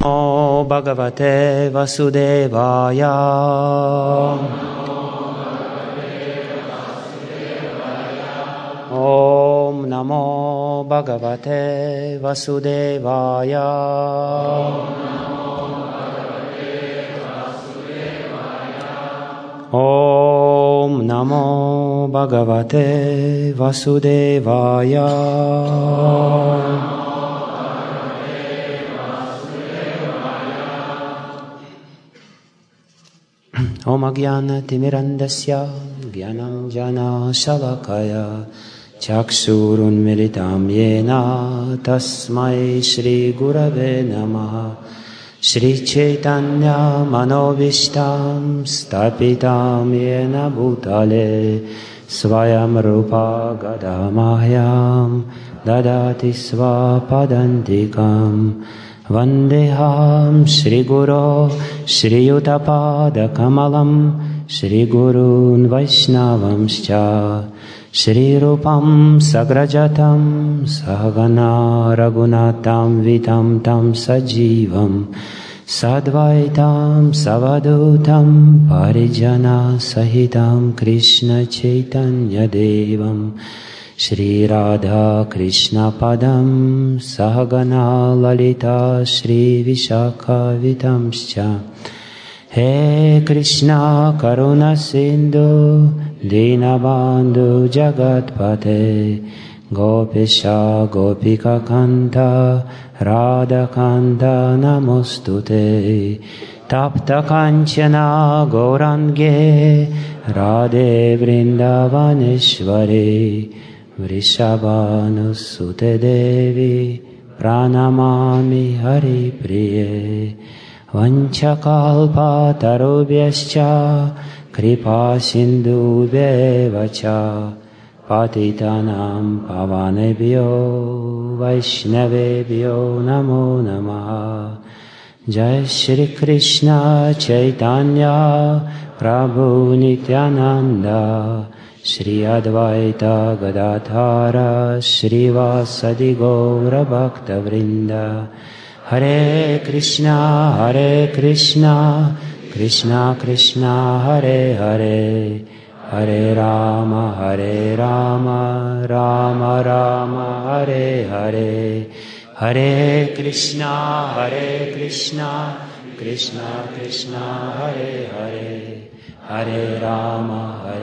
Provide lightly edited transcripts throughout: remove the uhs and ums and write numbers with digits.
Namo Bhagavate Vasudevaya. Om Namo Bhagavate Vasudevaya. Om Namo Bhagavate Vasudevaya. Om Agyana Timirandasya Gyananjana Shalakaya Chakshurun Militam Yena Tasmai Shri Gurave Namaha. Shri Chaitanya Manovishtam Stapitam Yena Bhutale Swayam Rupa Gadamahyam Dadati Svapadantikam. Vandeham Shri Guru Shri Yuttapada Kamalam Shri Gurun Vaishnavamscha Shri Rupam Sagrajatam Sahagana Raghunatam Vitam Tam Sajivam Sadvaitam Savadutam Parijana Sahitam Krishna Chaitanya Devam Shri Radha Krishna Padam Sahagana Lalita Shri Vishakha Vitamscha. He Krishna Karuna Sindhu Dinabandhu Jagatpate Gopisha Gopika Kanta Radha Kanta Namostute Tapta Kanchana Gaurange Radhe Vrindavaneshwari Vrishabhanusute Devi Pranamami Hari Priye Vanchakalpa Tarubhyascha Kripa Sindhubhyevacha Patitanam Pavanebhyo Vaishnavebhyo Namo Namaha. Jai Shri Krishna Chaitanya Prabhu Nityananda Shri Advaita Gadadhara Shri Vasadi Gaura Bhakta Vrinda. Hare Krishna Krishna Krishna Hare Hare Hare Rama Rama Rama Hare Hare. Hare Krishna Krishna Krishna Hare Hare Hare Rama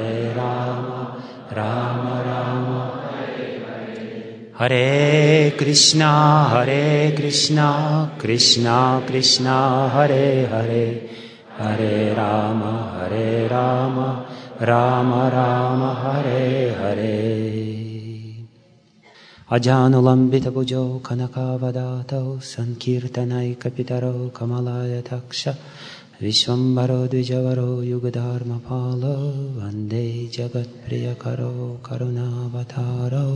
Rama Rama Hare Hare. Hare Krishna Krishna Krishna Hare Hare Hare Rama Rama Rama Hare Hare. Ajanulambita Bhujo Kanakavadato Sankirtanai Kapitaro Kamalaya Taksha Vishwambaro Dvijavaro Yugadharma Palo Vande Jagat Priyakaro Karunavataro.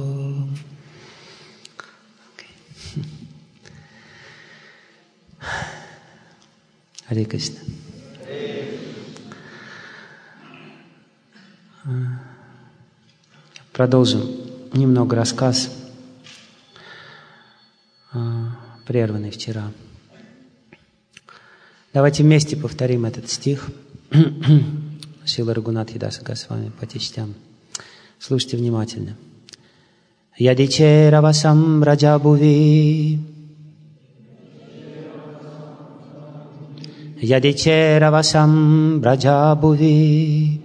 Харе Кришна. Продолжим немного рассказ, прерванный вчера. Давайте вместе повторим этот стих. Шрила Рагунатха Даса Госвами по частям. Слушайте внимательно. Ядичеравасам раджабуви Ядичеравасам раджабуви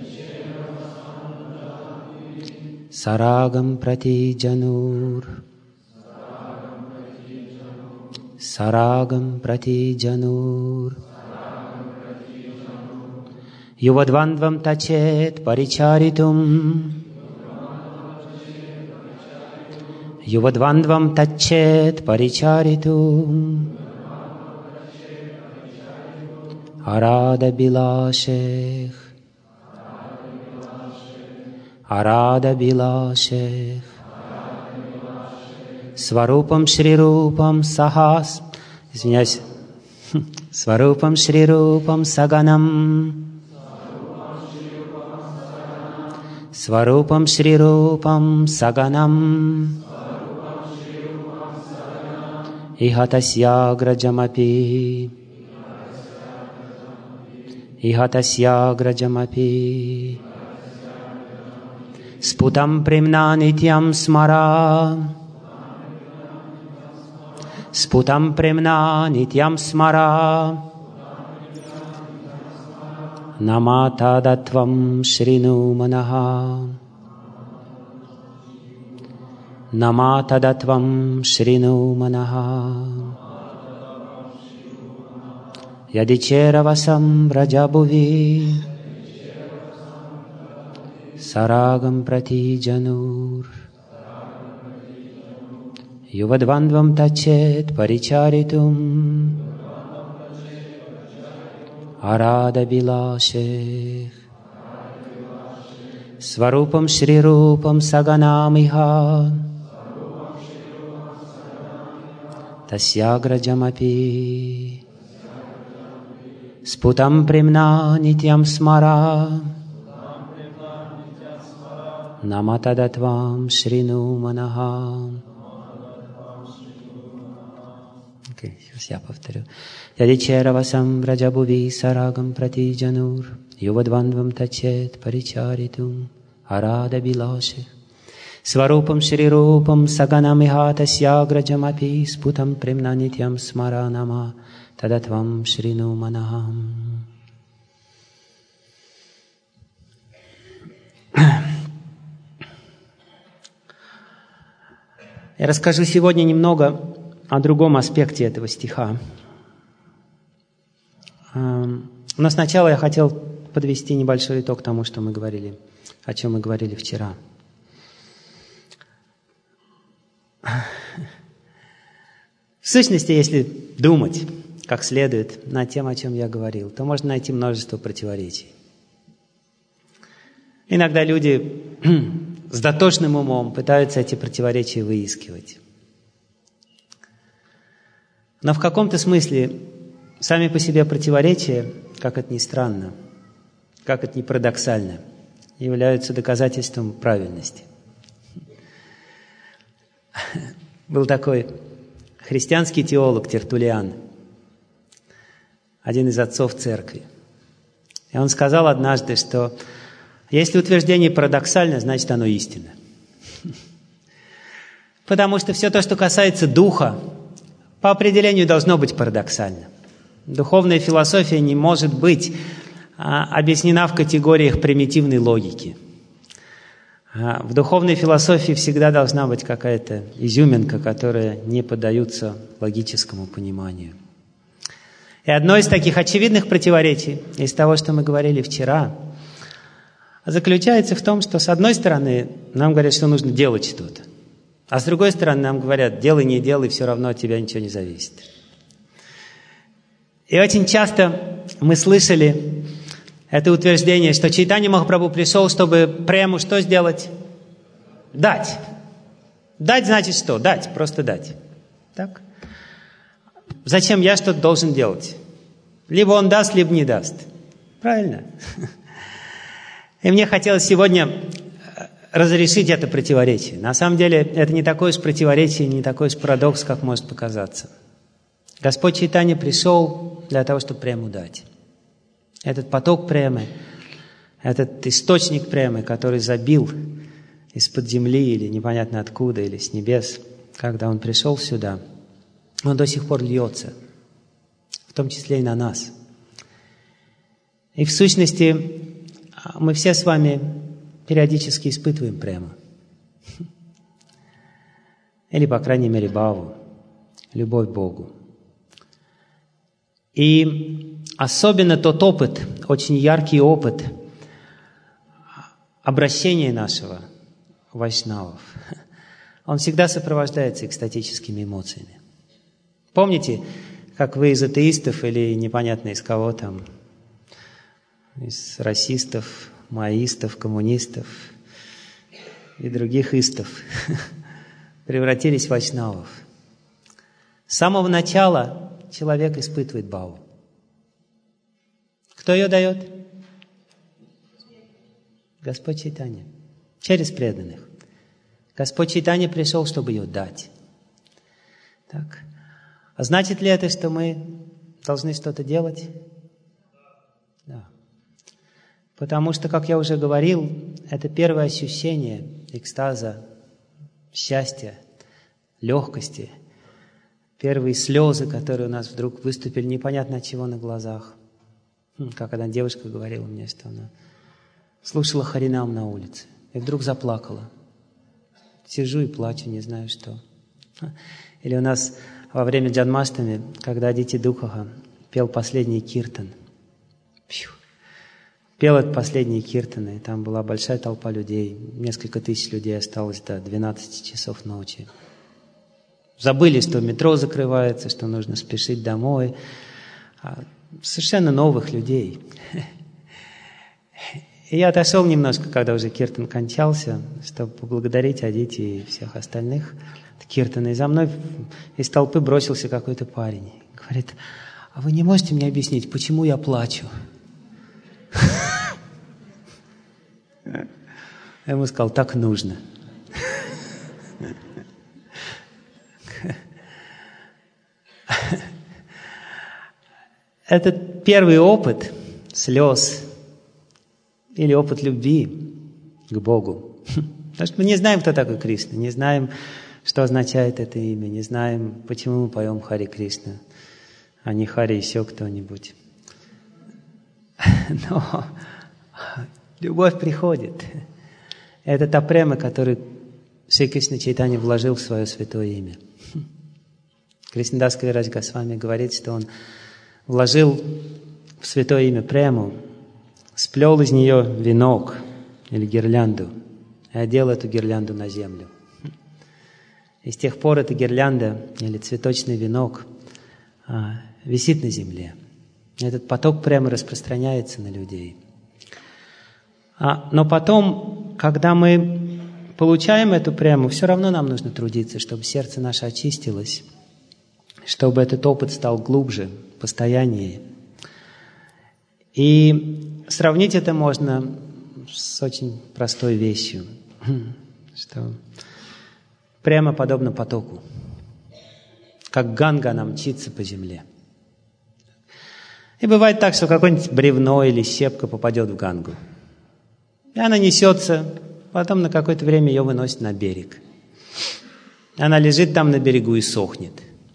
Сарагам пратиджанур Сарагам пратиджанур Ювадвандвам тачет паричаритум Ювадвандвам тачет паричаритум Арада билашех Арада билашех Сварупам Шрирупам Сахас. Извиняюсь. Сварупам Шрирупам Саганам Сварупам Шрирупам Саганам Ihatasyagrajamapi Ihatasyagrajamapi Sputam primna nityam smara Sputam primna nityam smara Namatadattvam shrinu manaha Namatadattvam shrinu manaha Yadicheravasam vrajabhuvi Saragam prati janur Yuvadvandvam tachet paricharitum Arada Bilasheh Svarupam Shri Rupam Saganamiha Tasyagrajamapi Sputam Primna Nityam Smara Namatadattvam Shrinu Manaha. Окей, сейчас я повторю. Yadicheravasam vrajabhuvi saragam prati janur Yuvadvandvam tachet paricharitum arada bilashe Svarupam Shri Rupam Saganamiha Tasyagrajamapi Sputam Primna Nityam Smaranama Tadatvam Shrinu Manaham. Я расскажу сегодня немного о другом аспекте этого стиха. Но сначала я хотел подвести небольшой итог тому, что мы говорили, о чем мы говорили вчера. В сущности, если думать как следует над тем, о чем я говорил, то можно найти множество противоречий. Иногда люди с дотошным умом пытаются эти противоречия выискивать. Но в каком-то смысле сами по себе противоречия, как это ни странно, как это ни парадоксально, являются доказательством правильности. Был такой христианский теолог Тертуллиан, один из отцов церкви. И он сказал однажды, что если утверждение парадоксально, значит оно истинно. Потому что все то, что касается духа, по определению должно быть парадоксально. Духовная философия не может быть объяснена в категориях примитивной логики. В духовной философии всегда должна быть какая-то изюминка, которая не поддается логическому пониманию. И одно из таких очевидных противоречий из того, что мы говорили вчера, заключается в том, что с одной стороны нам говорят, что нужно делать что-то, а с другой стороны нам говорят, делай, не делай, все равно от тебя ничего не зависит. И очень часто мы слышали это утверждение, что Чайтанья Махапрабху пришел, чтобы прему что сделать? Дать. Дать значит что? Дать, просто дать. Так? Зачем я что-то должен делать? Либо он даст, либо не даст. Правильно? И мне хотелось сегодня разрешить это противоречие. На самом деле, это не такое уж противоречие, не такой уж парадокс, как может показаться. Господь Чайтанья пришел для того, чтобы прему дать. Этот поток премы, этот источник премы, который забил из-под земли или непонятно откуда, или с небес, когда он пришел сюда, он до сих пор льется, в том числе и на нас. И в сущности, мы все с вами периодически испытываем прему. Или, по крайней мере, бхаву, любовь к Богу. И особенно тот опыт, очень яркий опыт обращения нашего вайшнавов, он всегда сопровождается экстатическими эмоциями. Помните, как вы из атеистов или непонятно из кого там, из расистов, маоистов, коммунистов и других истов превратились в вайшнавов. С самого начала человек испытывает бхаву. Кто ее дает? Господь Чайтанья. Через преданных. Господь Чайтанья пришел, чтобы ее дать. Так. А значит ли это, что мы должны что-то делать? Да. Потому что, как я уже говорил, это первое ощущение экстаза, счастья, легкости, первые слезы, которые у нас вдруг выступили непонятно от чего на глазах. Как одна девушка говорила мне, что она слушала Харинам на улице и вдруг заплакала. Сижу и плачу, не знаю что. Или у нас во время Джанмаштами, когда Адити Дукха пел последний киртан. Пел этот последний киртан, и там была большая толпа людей. Несколько тысяч людей осталось до 12 часов ночи. Забыли, что метро закрывается, что нужно спешить домой. Совершенно новых людей. И я отошел немножко, когда уже киртан кончался, чтобы поблагодарить Адити и всех остальных киртана. И за мной из толпы бросился какой-то парень. Говорит: а вы не можете мне объяснить, почему я плачу? Я ему сказал: так нужно. Этот первый опыт слез или опыт любви к Богу. Потому что мы не знаем, кто такой Кришна, не знаем, что означает это имя, не знаем, почему мы поем Хари Кришна, а не Хари еще кто-нибудь. Но любовь приходит. Это та према, которую Шри Кришна Чайтанья вложил в свое святое имя. Кришнадас Кавирадж Госвами говорит, что он вложил в святое имя прему, сплел из нее венок или гирлянду и одел эту гирлянду на землю. И с тех пор эта гирлянда или цветочный венок висит на земле. Этот поток прямо распространяется на людей. Но потом, когда мы получаем эту прему, все равно нам нужно трудиться, чтобы сердце наше очистилось, чтобы этот опыт стал глубже, постояннее. И сравнить это можно с очень простой вещью, что прямо подобно потоку, как Ганга она мчится по земле. И бывает так, что какое-нибудь бревно или щепка попадет в Гангу. И она несется, потом на какое-то время ее выносит на берег. Она лежит там на берегу и сохнет.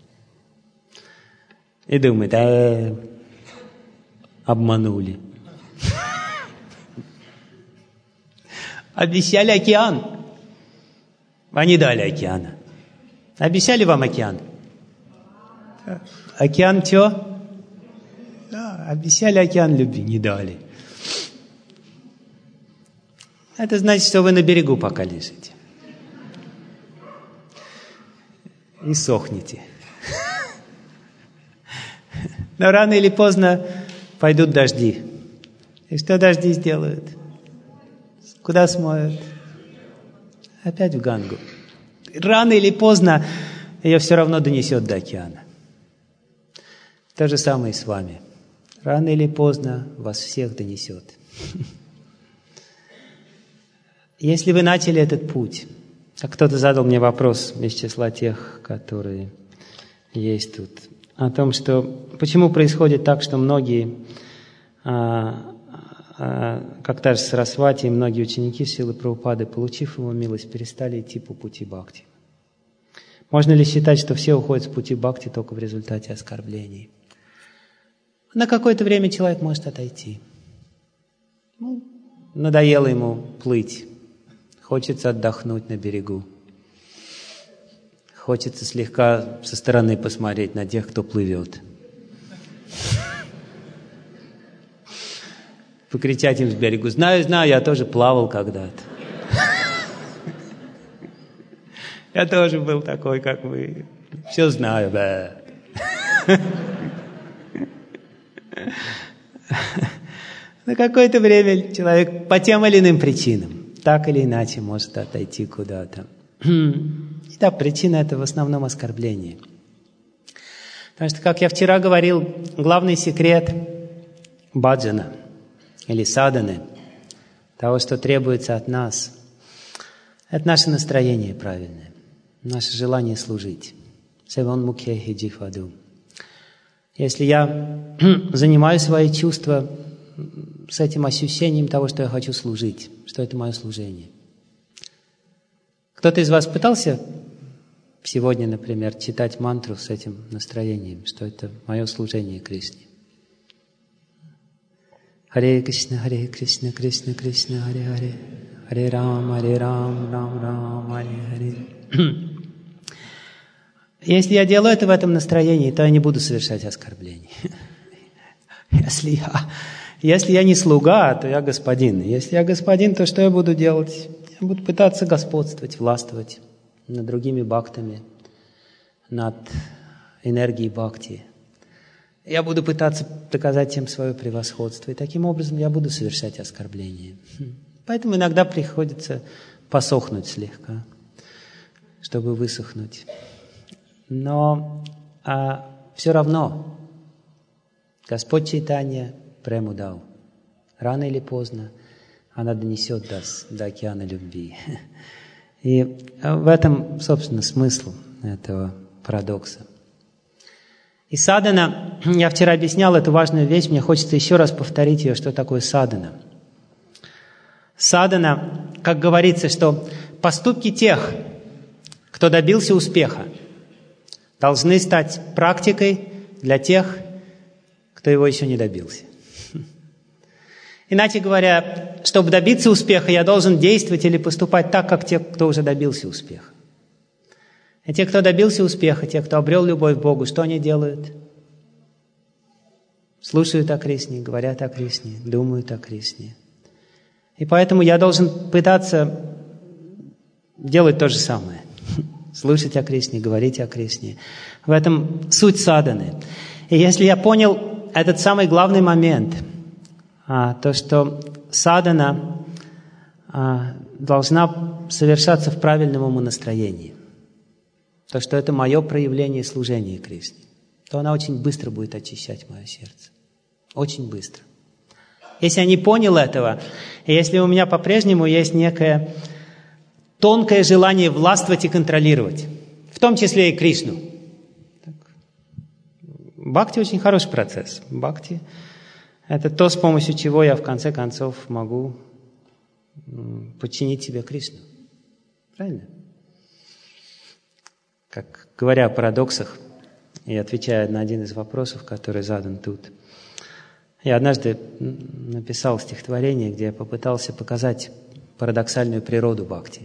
И думает: обманули. Обещали океан. А не дали океана. Обещали вам океан? Океан чего? Да, обещали океан любви, не дали. Это значит, что вы на берегу пока лежите. И сохнете. Но рано или поздно пойдут дожди. И что дожди сделают? Куда смоют? Опять в Гангу. Рано или поздно ее все равно донесет до океана. То же самое и с вами. Рано или поздно вас всех донесет. Если вы начали этот путь, так кто-то задал мне вопрос из числа тех, которые есть тут, о том, что почему происходит так, что многие, как та же Сарасвати и многие ученики Шрилы Прабхупады, получив его милость, перестали идти по пути бхакти. Можно ли считать, что все уходят с пути бхакти только в результате оскорблений? На какое-то время человек может отойти. Надоело ему плыть. Хочется отдохнуть на берегу. Хочется слегка со стороны посмотреть на тех, кто плывет. Покричать им с берегу: знаю, я тоже плавал когда-то. Я тоже был такой, как вы. Все знаю, да. На какое-то время человек по тем или иным причинам так или иначе может отойти куда-то. И да, причина это в основном оскорбление. Потому что, как я вчера говорил, главный секрет баджана или садханы, того, что требуется от нас, это наше настроение правильное, наше желание служить. Севон мукхехи джихваду. Если я занимаю свои чувства с этим ощущением того, что я хочу служить, что это мое служение. Кто-то из вас пытался сегодня, например, читать мантру с этим настроением, что это мое служение Кришне? Харе Кришна, Кришна, Кришна, Харе Харе, Харе Рам, Рам Рам, Харе Харе. Если я делаю это в этом настроении, то я не буду совершать оскорблений. Если я не слуга, то я господин. Если я господин, то что я буду делать? Я буду пытаться господствовать, властвовать над другими бхактами, над энергией бхакти. Я буду пытаться доказать им свое превосходство. И таким образом я буду совершать оскорбления. Поэтому иногда приходится посохнуть слегка, чтобы высохнуть. Но все равно Господь Чайтанья прему дал. Рано или поздно она донесет до океана любви. И в этом, собственно, смысл этого парадокса. И садхана, я вчера объяснял эту важную вещь, мне хочется еще раз повторить ее, что такое садхана. Садхана, как говорится, что поступки тех, кто добился успеха, должны стать практикой для тех, кто его еще не добился. Иначе говоря, чтобы добиться успеха, я должен действовать или поступать так, как те, кто уже добился успеха. И те, кто добился успеха, те, кто обрел любовь к Богу, что они делают? Слушают о Кришне, говорят о Кришне, думают о Кришне. И поэтому я должен пытаться делать то же самое. Слушать о Кришне, говорить о Кришне. В этом суть садханы. И если я понял этот самый главный момент, то, что садхана должна совершаться в правильном умонастроении, то, что это мое проявление служения Кришне, то она очень быстро будет очищать мое сердце. Очень быстро. Если я не понял этого, и если у меня по-прежнему есть некое тонкое желание властвовать и контролировать, в том числе и Кришну. Бхакти очень хороший процесс. Бхакти – это то, с помощью чего я в конце концов могу подчинить себе Кришну. Правильно? Как говоря о парадоксах и отвечая на один из вопросов, который задан тут, я однажды написал стихотворение, где я попытался показать парадоксальную природу бхакти.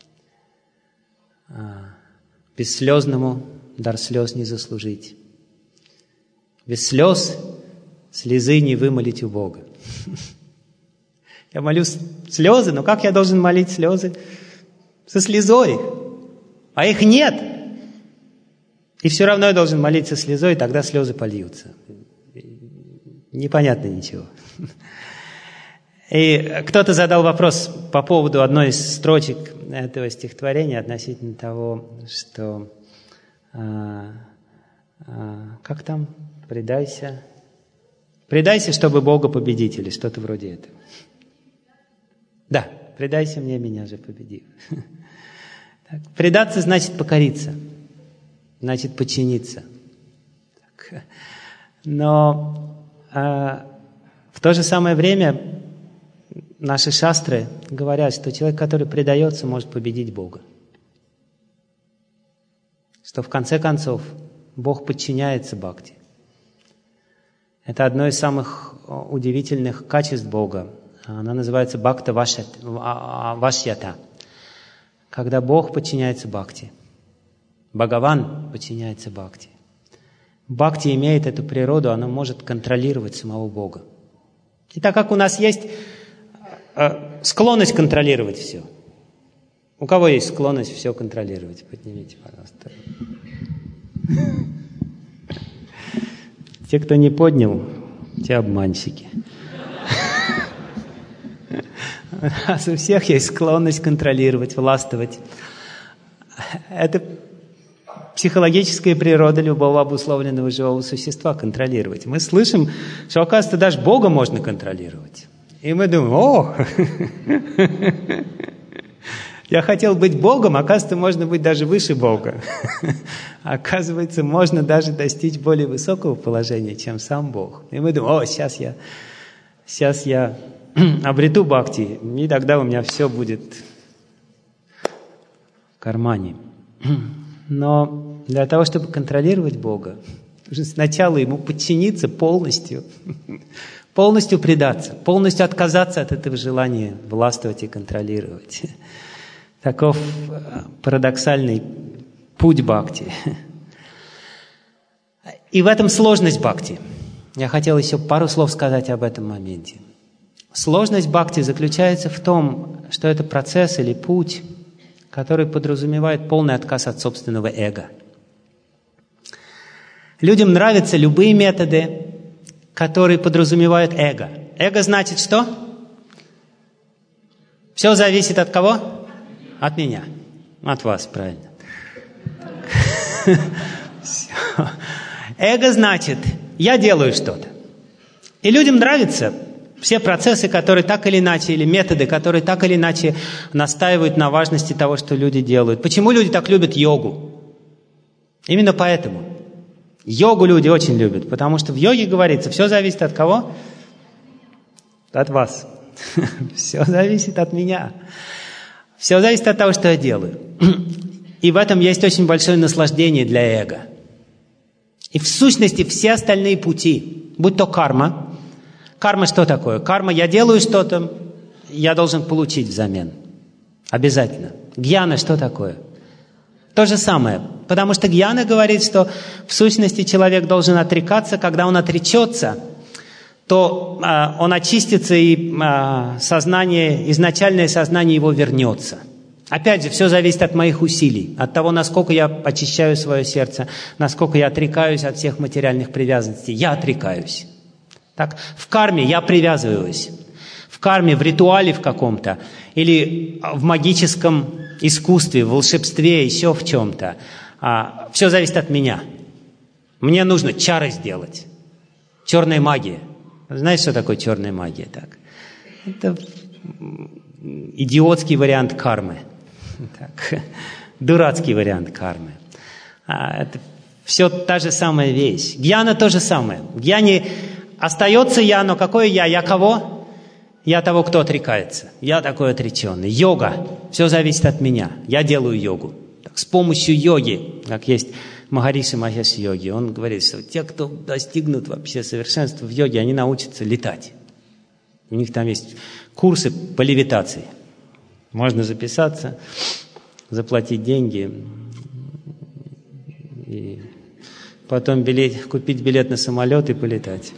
Бесслезному дар слез не заслужить. Без слез слезы не вымолить у Бога. Я молю слезы, но как я должен молить слезы? Со слезой. А их нет. И все равно я должен молиться слезой, и тогда слезы польются. Непонятно ничего. И кто-то задал вопрос по поводу одной из строчек этого стихотворения относительно того, что как там? Предайся, чтобы Бога победить, или что-то вроде этого. Да, предайся мне, меня же победив. Так, предаться значит покориться, значит подчиниться. Так, но в то же самое время наши шастры говорят, что человек, который предается, может победить Бога. Что в конце концов Бог подчиняется бхакти. Это одно из самых удивительных качеств Бога. Она называется бхакта вашьята. Когда Бог подчиняется бхакти. Бхагаван подчиняется бхакти. Бхакти имеет эту природу, она может контролировать самого Бога. И так как у нас есть склонность контролировать все. У кого есть склонность все контролировать? Поднимите, пожалуйста. Те, кто не поднял, те обманщики. У нас у всех есть склонность контролировать, властвовать. Это психологическая природа любого обусловленного живого существа — контролировать. Мы слышим, что, оказывается, даже Бога можно контролировать. И мы думаем: о, Я хотел быть Богом, оказывается, можно быть даже выше Бога. Оказывается, можно даже достичь более высокого положения, чем сам Бог. И мы думаем, сейчас я обрету бхакти, и тогда у меня все будет в кармане. Но для того, чтобы контролировать Бога, нужно сначала Ему подчиниться полностью, полностью предаться, полностью отказаться от этого желания властвовать и контролировать. Таков парадоксальный путь бхакти. И в этом сложность бхакти. Я хотел еще пару слов сказать об этом моменте. Сложность бхакти заключается в том, что это процесс или путь, который подразумевает полный отказ от собственного эго. Людям нравятся любые методы, которые подразумевают эго. Эго значит что? Все зависит от кого? От меня. От вас, правильно. Эго значит, я делаю что-то. И людям нравятся все процессы, которые так или иначе, или методы, которые так или иначе настаивают на важности того, что люди делают. Почему люди так любят йогу? Именно поэтому. Йогу люди очень любят, потому что в йоге говорится, все зависит от кого? От вас. Все зависит от меня. Все зависит от того, что я делаю. И в этом есть очень большое наслаждение для эго. И в сущности все остальные пути, будь то карма. Карма что такое? Карма, я делаю что-то, я должен получить взамен. Обязательно. Гьяна что такое? То же самое. Потому что гьяна говорит, что в сущности человек должен отрекаться. Когда он отречется, то он очистится, и сознание, изначальное сознание его вернется. Опять же, все зависит от моих усилий, от того, насколько я очищаю свое сердце, насколько я отрекаюсь от всех материальных привязанностей. Я отрекаюсь. Так, в карме я привязываюсь. В карме, в ритуале в каком-то, или в магическом искусстве, в волшебстве, еще в чем-то. Все зависит от меня. Мне нужно чары сделать. Черная магия. Знаете, что такое черная магия? Так? Это идиотский вариант кармы. Так. Дурацкий вариант кармы. Это все та же самая вещь. Гьяна то же самое. В гьяне остается я, но какое я? Я кого? Я того, кто отрекается. Я такой отреченный. Йога. Все зависит от меня. Я делаю йогу. Так, с помощью йоги, как есть Махариши Махеш йоги, он говорит, что те, кто достигнут вообще совершенства в йоге, они научатся летать. У них там есть курсы по левитации. Можно записаться, заплатить деньги и потом купить билет на самолет и полетать.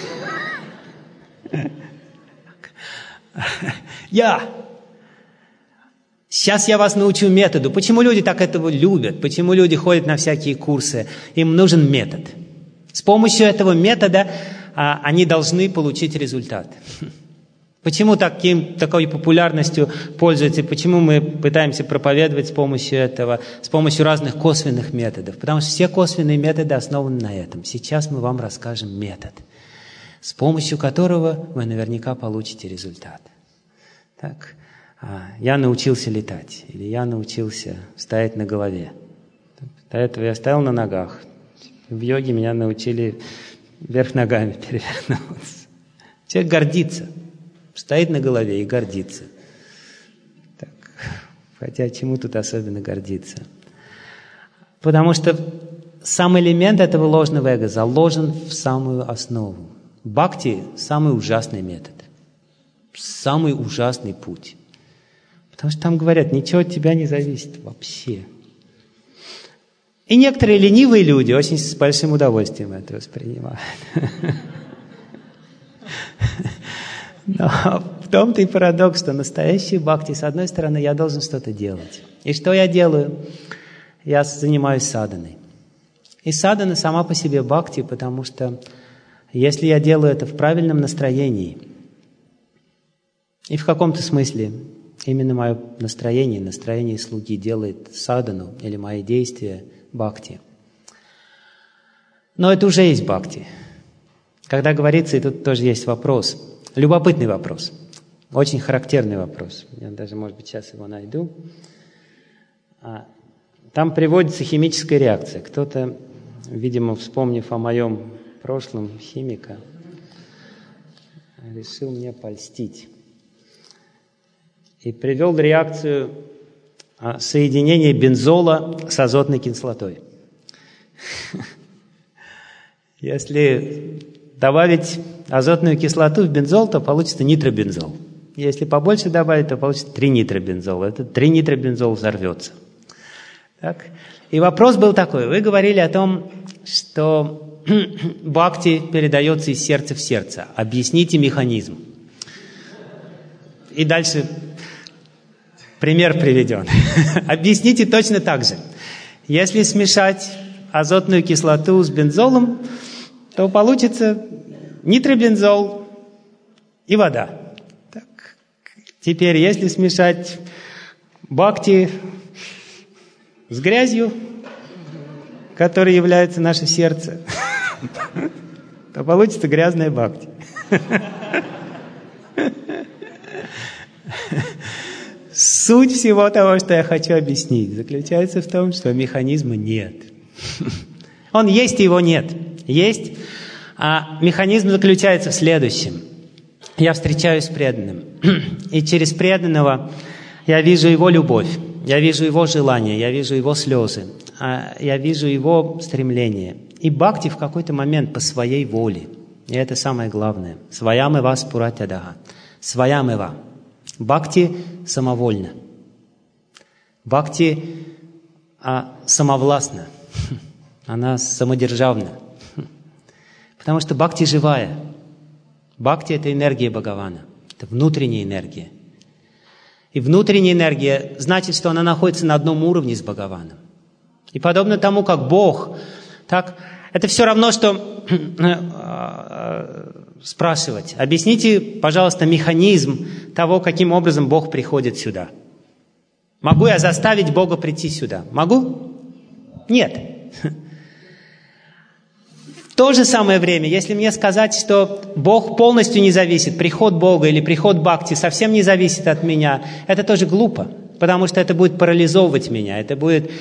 Сейчас я вас научу методу. Почему люди так этого любят? Почему люди ходят на всякие курсы? Им нужен метод. С помощью этого метода они должны получить результат. Почему такой популярностью пользуется? Почему мы пытаемся проповедовать с помощью этого, с помощью разных косвенных методов? Потому что все косвенные методы основаны на этом. Сейчас мы вам расскажем метод, с помощью которого вы наверняка получите результат. Так, я научился летать, или я научился стоять на голове. До этого я стоял на ногах. В йоге меня научили вверх ногами перевернуться. Человек гордится. Стоит на голове и гордится. Так, хотя чему тут особенно гордиться? Потому что сам элемент этого ложного эго заложен в самую основу. Бхакти – самый ужасный метод. Самый ужасный путь. Потому что там говорят, ничего от тебя не зависит вообще. И некоторые ленивые люди очень с большим удовольствием это воспринимают. Но в том-то и парадокс, что настоящий бхакти, с одной стороны, я должен что-то делать. И что я делаю? Я занимаюсь садханой. И садхана сама по себе бхакти, потому что если я делаю это в правильном настроении, и в каком-то смысле именно мое настроение слуги делает садхану или мои действия бхакти. Но это уже есть бхакти. Когда говорится, и тут тоже есть вопрос, любопытный вопрос. Очень характерный вопрос. Я даже, может быть, сейчас его найду. Там приводится химическая реакция. Кто-то, видимо, вспомнив о моем прошлом химика, решил мне польстить. И привел реакцию соединения бензола с азотной кислотой. Если добавить азотную кислоту в бензол, то получится нитробензол. Если побольше добавить, то получится 3-нитробензол. Этот 3-нитробензол взорвется. Так? И вопрос был такой. Вы говорили о том, что бхакти передается из сердца в сердце. Объясните механизм. И дальше пример приведен. Объясните точно так же. Если смешать азотную кислоту с бензолом, то получится нитробензол и вода. Так. Теперь, если смешать бхакти с грязью, которой является наше сердце, то получится грязная бхакти. Суть всего того, что я хочу объяснить, заключается в том, что механизма нет. Он есть, и его нет. Есть, а механизм заключается в следующем. Я встречаюсь с преданным, и через преданного я вижу его любовь, я вижу его желания, я вижу его слезы, я вижу его стремление. И бхакти в какой-то момент по своей воле, и это самое главное, сваямева спуратядага, сваямева. Бхакти самовольно. Бхакти самовластна. Она самодержавна. Потому что бхакти живая. Бхакти – это энергия Бхагавана. Это внутренняя энергия. И внутренняя энергия значит, что она находится на одном уровне с Бхагаваном. И подобно тому, как Бог, так, это все равно, что спрашивать. Объясните, пожалуйста, механизм того, каким образом Бог приходит сюда. Могу я заставить Бога прийти сюда? Могу? Нет. В то же самое время, если мне сказать, что Бог полностью не зависит, приход Бога или приход Бхакти совсем не зависит от меня, это тоже глупо, потому что это будет парализовывать меня, это будет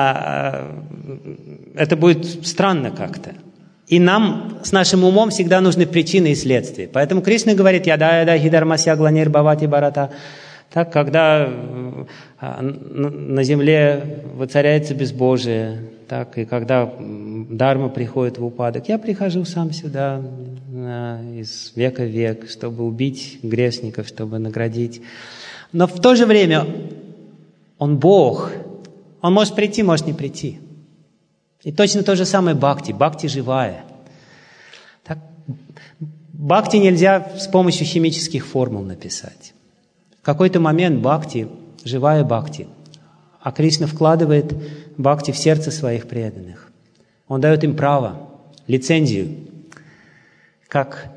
странно как-то. И нам с нашим умом всегда нужны причины и следствия. Поэтому Кришна говорит, яда хидармасья гланир бхавати барата. Так, когда на земле воцаряется безбожие, так, и когда дарма приходит в упадок, я прихожу сам сюда из века в век, чтобы убить грешников, чтобы наградить. Но в то же время Он Бог. Он может прийти, может не прийти. И точно то же самое бхакти. Бхакти живая. Так, бхакти нельзя с помощью химических формул написать. В какой-то момент бхакти, живая бхакти, а Кришна вкладывает бхакти в сердце своих преданных. Он дает им право, лицензию, как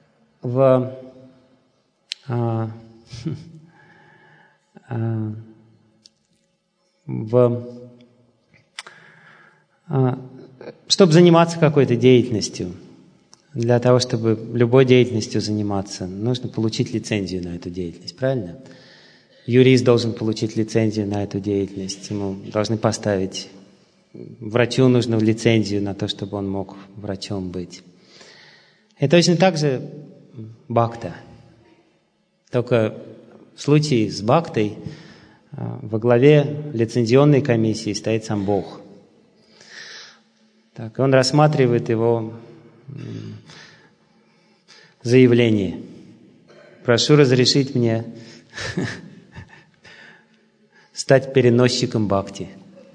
чтобы заниматься какой-то деятельностью. Для того, чтобы любой деятельностью заниматься, нужно получить лицензию на эту деятельность, правильно? Юрист должен получить лицензию на эту деятельность, ему должны поставить. Врачу нужно лицензию на то, чтобы он мог врачом быть. И точно так же бхакта. Только в случае с бхактой во главе лицензионной комиссии стоит сам Бог. Так, он рассматривает его заявление. Прошу разрешить мне стать переносчиком бхакти.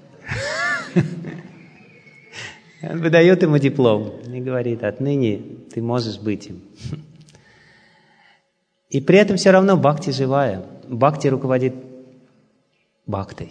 Он выдает ему диплом и говорит, отныне ты можешь быть им. И при этом все равно бхакти живая. Бхакти руководит бхактой.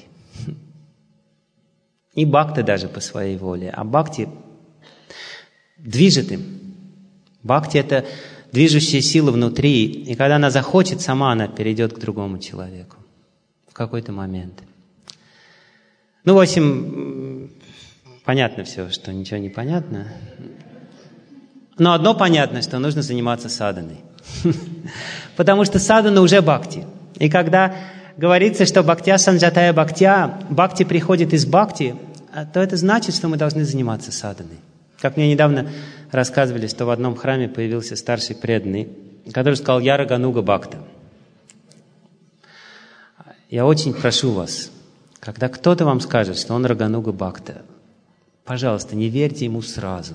И бхакта даже по своей воле. А бхакти движет им. Бхакти – это движущая сила внутри. И когда она захочет, сама она перейдет к другому человеку. В какой-то момент. Ну, в общем, понятно все, что ничего не понятно. Но одно понятно, что нужно заниматься садханой. Потому что садхана уже бхакти. И когда говорится, что бхактя санджатая бхактя, бхакти приходит из бхакти, то это значит, что мы должны заниматься садханой. Как мне недавно рассказывали, что в одном храме появился старший преданный, который сказал: «Я Рагануга Бхакта». Я очень прошу вас, когда кто-то вам скажет, что он Рагануга Бхакта, пожалуйста, не верьте ему сразу.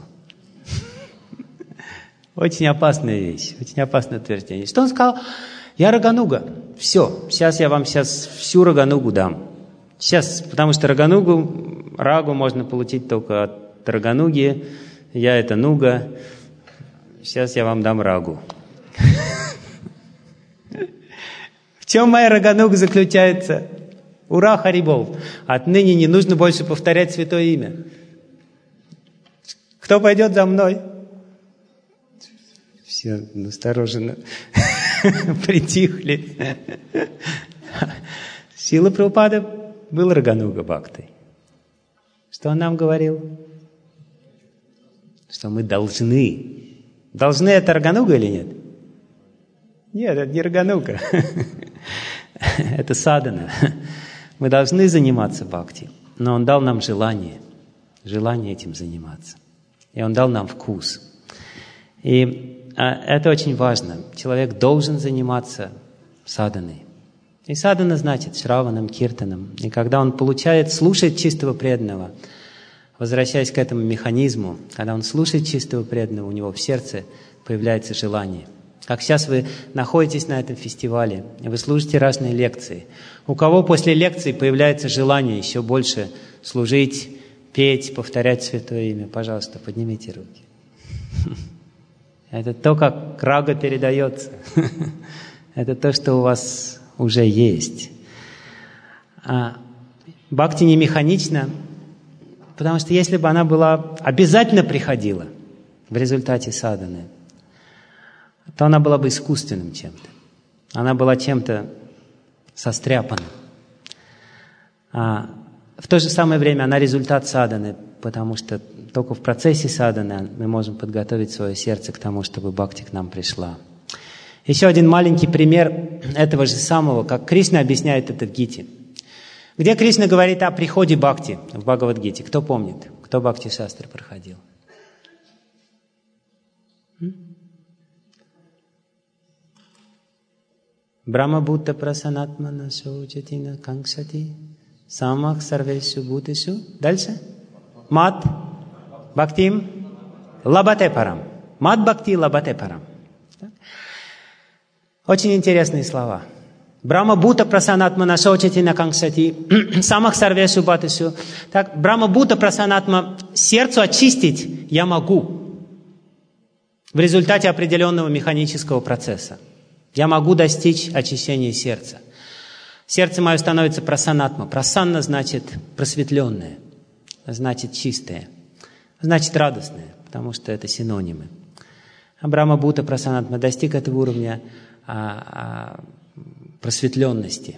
Очень опасная вещь, очень опасное утверждение. Что он сказал? Я Рагануга. Все, сейчас я вам всю Раганугу дам. Сейчас, потому что рагу можно получить только от Рагануги. Я это нуга. Сейчас я вам дам рагу. В чем моя Рагануга заключается? Ура, Харибол! Отныне не нужно больше повторять святое имя. Кто пойдет за мной? Все настороженно притихли. Шрила Прабхупада был Рагануга Бхактой. Что он нам говорил? Что мы должны. Должны это Рагануга или нет? Нет, это не Рагануга. Это садхана. Мы должны заниматься бхакти. Но он дал нам желание этим заниматься. И он дал нам вкус. И это очень важно. Человек должен заниматься садханой. И садхана значит шраванам, киртаном. И когда он слушает чистого преданного, возвращаясь к этому механизму, когда он слушает чистого преданного, у него в сердце появляется желание. Как сейчас вы находитесь на этом фестивале, и вы слушаете разные лекции. У кого после лекции появляется желание еще больше служить, петь, повторять святое имя, пожалуйста, поднимите руки. Это то, как рага передается. Это то, что у вас уже есть. Бхакти не механично, потому что если бы она обязательно приходила в результате садханы, то она была бы искусственным чем-то. Она была чем-то состряпанным. В то же самое время она результат садханы, потому что только в процессе садханы мы можем подготовить свое сердце к тому, чтобы бхакти к нам пришла. Еще один маленький пример этого же самого, как Кришна объясняет это в Гите. Где Кришна говорит о приходе бхакти в Бхагавад-гите? Кто помнит? Кто бхакти-шастры проходил? Брахма-бхутта прасанатмана шоучатина канкшати самах сарвешу бхутешу. Дальше. Мат бхактим лабате парам. Мат бхакти лабате парам. Очень интересные слова. Брахма-бхутта прасанатмана шоучатина канкшати самах сарвешу бхутешу. Так, Брахма-бхутта прасанатма, сердцу очистить я могу в результате определенного механического процесса. Я могу достичь очищения сердца. Сердце мое становится прасанатма. Прасанна значит просветленное, значит чистое, значит радостное, потому что это синонимы. Брахма-бхутта прасанатма достиг этого уровня просветленности.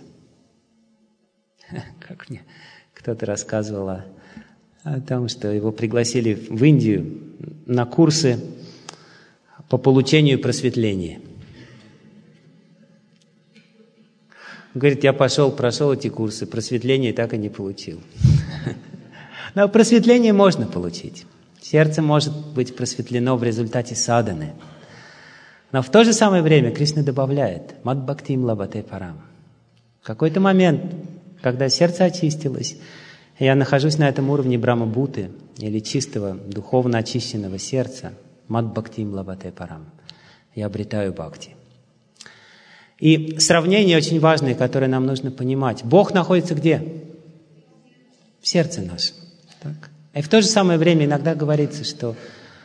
Как мне кто-то рассказывал о том, что его пригласили в Индию на курсы по получению просветления. Говорит, я прошел эти курсы, просветление так и не получил. Но просветление можно получить. Сердце может быть просветлено в результате садханы. Но в то же самое время Кришна добавляет «Мат бхактим лабате парам». В какой-то момент, когда сердце очистилось, я нахожусь на этом уровне Брахма-бхуты или чистого, духовно очищенного сердца, «Мат бхактим лабате парам». Я обретаю бхакти. И сравнение очень важное, которое нам нужно понимать. Бог находится где? В сердце нашем. Так? И в то же самое время иногда говорится, что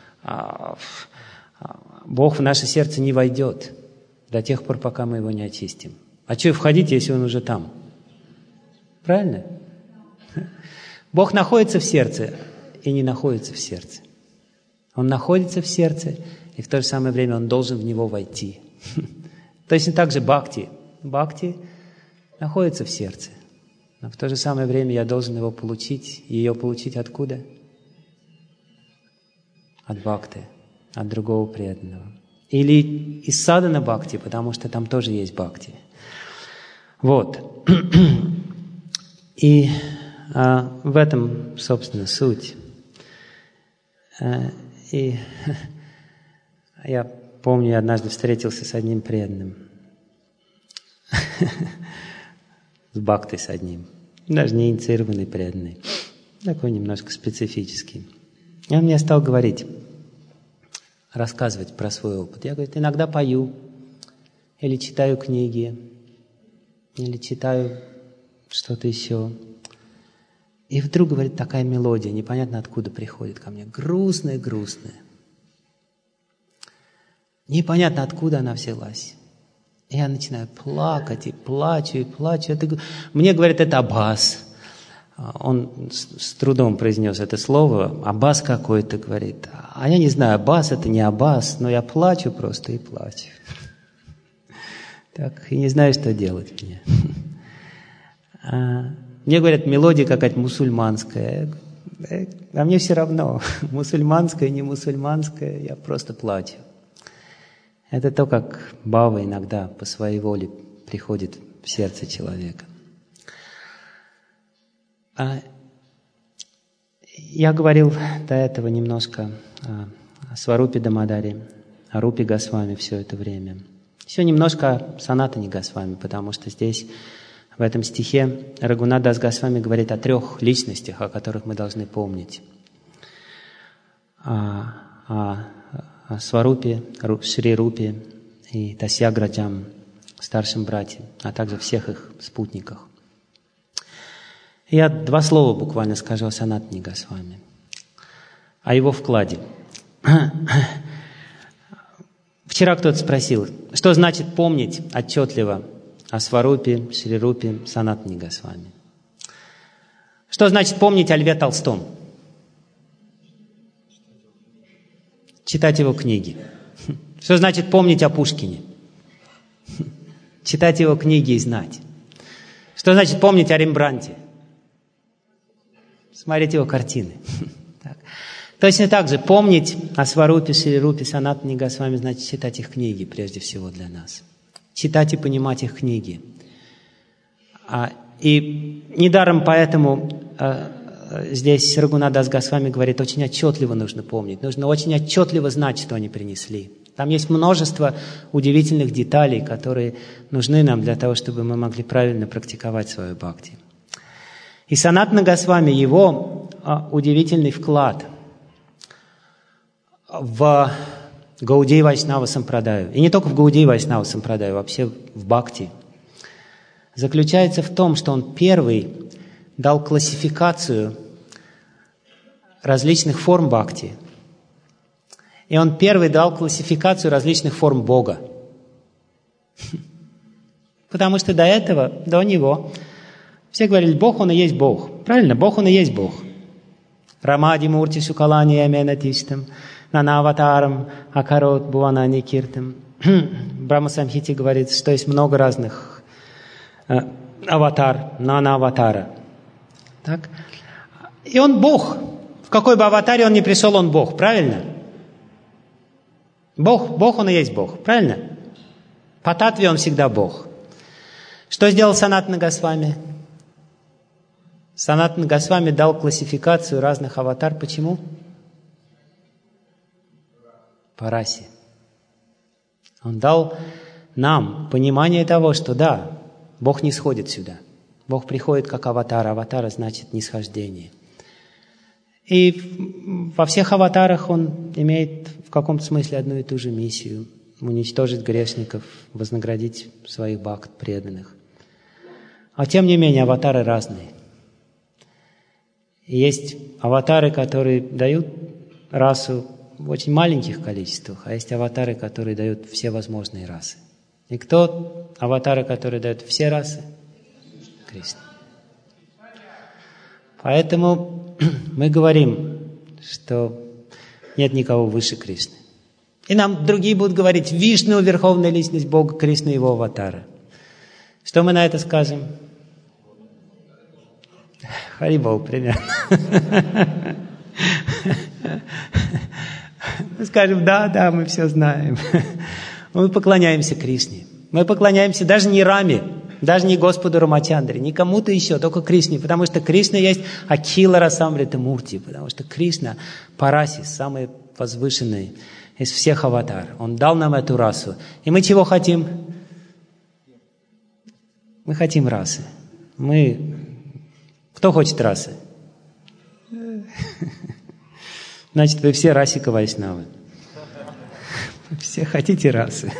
Бог в наше сердце не войдет до тех пор, пока мы его не очистим. А что входить, если он уже там? Правильно? Бог находится в сердце и не находится в сердце. Он находится в сердце, и в то же самое время он должен в него войти. Точно так же бхакти. Бхакти находится в сердце. Но в то же самое время я должен его получить. И ее получить откуда? От бхакти. от другого преданного. Или из садхана бхакти, потому что там тоже есть бхакти. Вот. И в этом, собственно, суть. И я помню, я однажды встретился с одним преданным. С бхактой с одним. Даже не инициированный преданный. Такой немножко специфический. И он мне стал говорить, рассказывать про свой опыт. Я, говорит, иногда пою, или читаю книги, или читаю что-то еще. И вдруг, говорит, такая мелодия, непонятно откуда приходит ко мне, грустная. Непонятно откуда она взялась. И я начинаю плакать, и плачу. Мне говорят, это аббас. Он с трудом произнес это слово. Аббас какой-то, говорит. А я не знаю, аббас это не аббас, но я плачу просто и плачу. Так, и не знаю, что делать мне. Мне говорят, мелодия какая-то мусульманская. А мне все равно, мусульманская, не мусульманская, я просто плачу. Это то, как бхава иногда по своей воле приходит в сердце человека. Я говорил до этого немножко о Сварупе Дамадаре, о Рупе Госвами все это время. Еще немножко о Санатане Госвами, потому что здесь, в этом стихе, Рагунат Дас Госвами говорит о 3 личностях, о которых мы должны помнить. О Сварупе, Шри Рупе и Тасьяграджам, старшем брате, а также всех их спутниках. Я 2 слова буквально скажу о Санатане Госвами, о его вкладе. Вчера кто-то спросил, что значит помнить отчетливо о Сварупе, Шри Рупе, Санатане Госвами. Что значит помнить о Льве Толстом? Читать его книги. Что значит помнить о Пушкине? Читать его книги и знать. Что значит помнить о Рембрандте? Смотреть его картины. Так. Точно так же помнить о Сварупе, Шри Рупе, Санатане Госвами значит читать их книги прежде всего для нас. Читать и понимать их книги. И недаром поэтому здесь Рагунат Дас Госвами говорит, очень отчетливо нужно помнить, нужно очень отчетливо знать, что они принесли. Там есть множество удивительных деталей, которые нужны нам для того, чтобы мы могли правильно практиковать свою бхакти. И Санатана Госвами, его удивительный вклад в Гаудия Вайшнава Сампрадаю, и не только в Гаудия Вайшнава Сампрадаю, вообще в бхакти, заключается в том, что он первый дал классификацию различных форм бхакти. И он первый дал классификацию различных форм Бога. Потому что до этого, до него, все говорили, Бог, Он и есть Бог. Правильно? Бог, Он и есть Бог. Рамади Мурти Шукалани Аменатиштам, Нанаватарам, Акарот Буванани Киртам. Брахма Самхити говорит, что есть много разных аватар, нана-аватара. Так? И он Бог. В какой бы аватаре он ни пришел, он Бог. Правильно? Бог, Он и есть Бог. Правильно? По татве он всегда Бог. Что сделал Санатана Госвами? Санатана Госвами дал классификацию разных аватар. Почему? По расе. Он дал нам понимание того, что да, Бог не сходит сюда. Бог приходит как аватар. Аватара значит нисхождение. И во всех аватарах Он имеет в каком-то смысле одну и ту же миссию. Уничтожить грешников, вознаградить своих бхакт преданных. А тем не менее, аватары разные. И есть аватары, которые дают расу в очень маленьких количествах, а есть аватары, которые дают все возможные расы. И кто аватары, которые дают все расы? Кришна. Поэтому мы говорим, что нет никого выше Кришны. И нам другие будут говорить, Вишну, Верховная Личность Бога, Кришна, Его аватара. Что мы на это скажем? Харибол, примерно. Мы скажем, да, мы все знаем. Мы поклоняемся Кришне. Мы поклоняемся даже не Раме, даже не Господу Рамачандре, не кому-то еще, только Кришне, потому что Кришна есть Акила Расамрита Мурти, потому что Кришна Параси, самый возвышенный из всех аватар. Он дал нам эту расу. И мы чего хотим? Мы хотим расы. Кто хочет расы? Значит, вы все Расика Вайшнавы. Все хотите расы.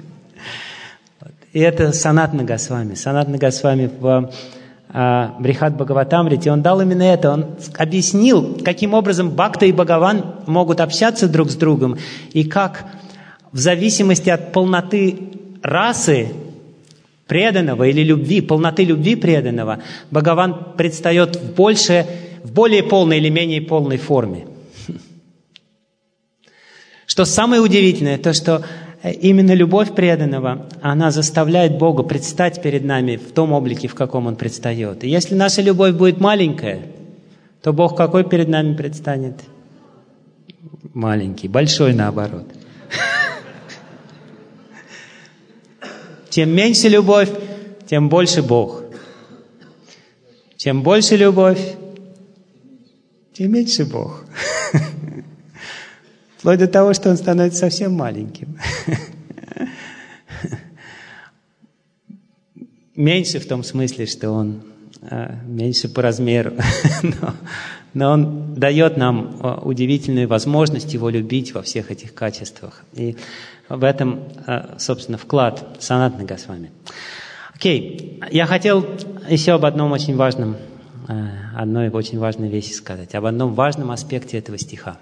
И это Санатана Госвами. Санатана Госвами в Брихад Бхагаватамрите, он дал именно это. Он объяснил, каким образом Бхакта и Бхагаван могут общаться друг с другом, и как в зависимости от полноты расы преданного или любви, полноты любви преданного, Бхагаван предстает в более полной или менее полной форме. Что самое удивительное, то что именно любовь преданного, она заставляет Бога предстать перед нами в том облике, в каком Он предстает. И если наша любовь будет маленькая, то Бог какой перед нами предстанет? Маленький, большой наоборот. Чем меньше любовь, тем больше Бог. Чем больше любовь, тем меньше Бог. Вплоть до того, что он становится совсем маленьким. Меньше в том смысле, что он меньше по размеру. Но он дает нам удивительную возможность его любить во всех этих качествах. И в этом, собственно, вклад Санатаны Госвами. Окей. Я хотел еще об одной очень важной вещи сказать, об одном важном аспекте этого стиха.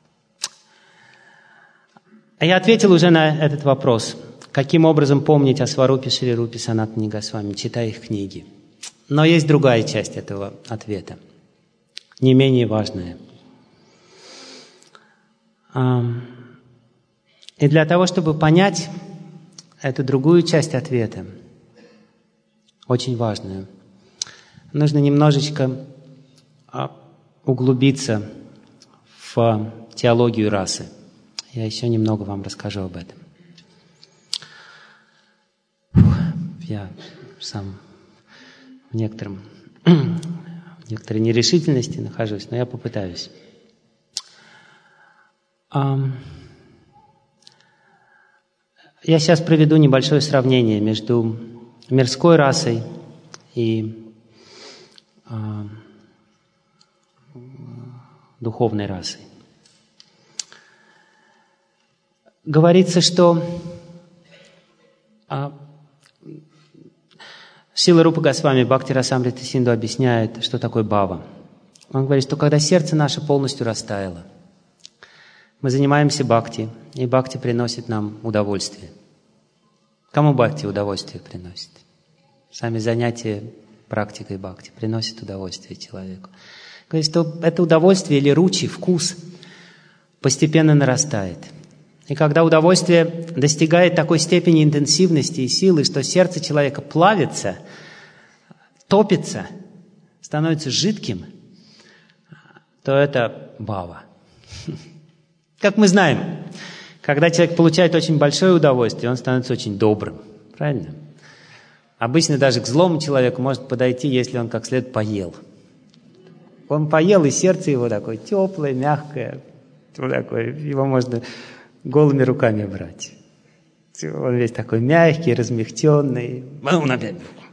Я ответил уже на этот вопрос. Каким образом помнить о Сварупе, Шри Рупе, Санатане Госвами, читая их книги? Но есть другая часть этого ответа, не менее важная. И для того, чтобы понять эту другую часть ответа, очень важную, нужно немножечко углубиться в теологию расы. Я еще немного вам расскажу об этом. Я сам в некоторой нерешительности нахожусь, но я попытаюсь. Я сейчас проведу небольшое сравнение между мирской расой и духовной расой. Говорится, что Шрила Рупа Госвами Бхакти Расамрита Синду объясняет, что такое бхава. Он говорит, что когда сердце наше полностью растаяло, мы занимаемся бхакти, и бхакти приносит нам удовольствие. Кому бхакти удовольствие приносит? Сами занятия практикой бхакти приносят удовольствие человеку. Говорит, что это удовольствие или ручи, вкус постепенно нарастает. И когда удовольствие достигает такой степени интенсивности и силы, что сердце человека плавится, топится, становится жидким, то это бхава. Как мы знаем, когда человек получает очень большое удовольствие, он становится очень добрым. Правильно? Обычно даже к злому человеку может подойти, если он как следует поел. Он поел, и сердце его такое теплое, мягкое. Его можно голыми руками брать. Он весь такой мягкий, размягченный. Он опять.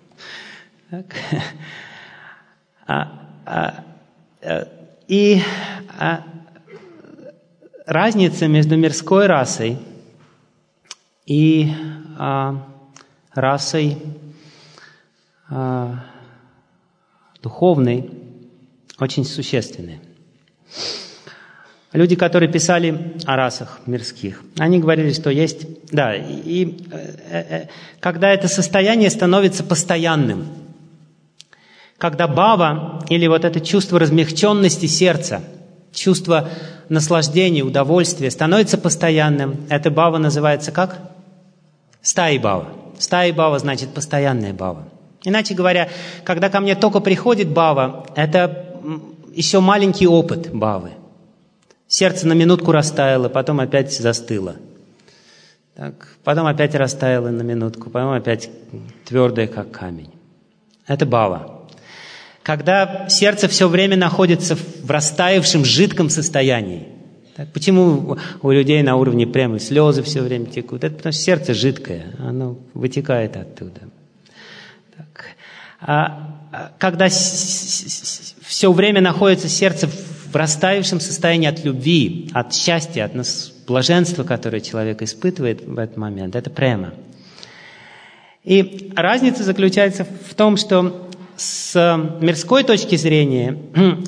Разница между мирской расой и расой духовной очень существенная. Люди, которые писали о расах мирских, они говорили, что есть... Да, когда это состояние становится постоянным, когда бхава, или вот это чувство размягченности сердца, чувство наслаждения, удовольствия становится постоянным, эта бхава называется как? Стаи бхава. Стаи бхава значит постоянная бхава. Иначе говоря, когда ко мне только приходит бхава, это еще маленький опыт бхавы. Сердце на минутку растаяло, потом опять застыло. Так, потом опять растаяло на минутку, потом опять твердое, как камень. Это бхава. Когда сердце все время находится в растаявшем жидком состоянии. Так, почему у людей на уровне прямой слезы все время текут? Это потому что сердце жидкое, оно вытекает оттуда. Так. Когда все время находится сердце в растаявшем состоянии от любви, от счастья, от блаженства, которое человек испытывает в этот момент, это према. И разница заключается в том, что с мирской точки зрения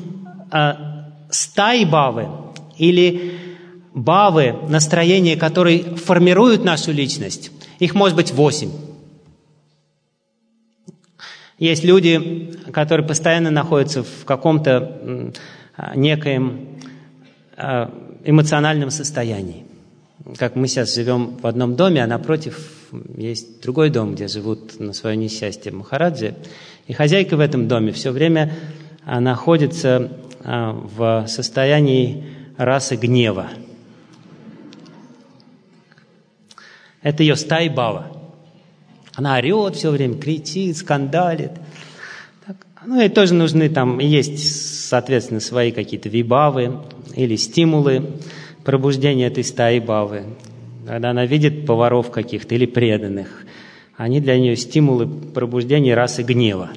стаи бхавы или бхавы, настроения, которые формируют нашу личность, их может быть 8. Есть люди, которые постоянно находятся в каком-то некоем эмоциональном состоянии. Как мы сейчас живем в одном доме, а напротив есть другой дом, где живут на свое несчастье махараджи. И хозяйка в этом доме все время находится в состоянии расы гнева. Это ее стаи бхава. Она орет все время, кричит, скандалит. Так. Ну и тоже нужны там, есть, соответственно, свои какие-то вибхавы или стимулы пробуждения этой стаи бхавы. Когда она видит поваров каких-то или преданных, они для нее стимулы пробуждения расы гнева.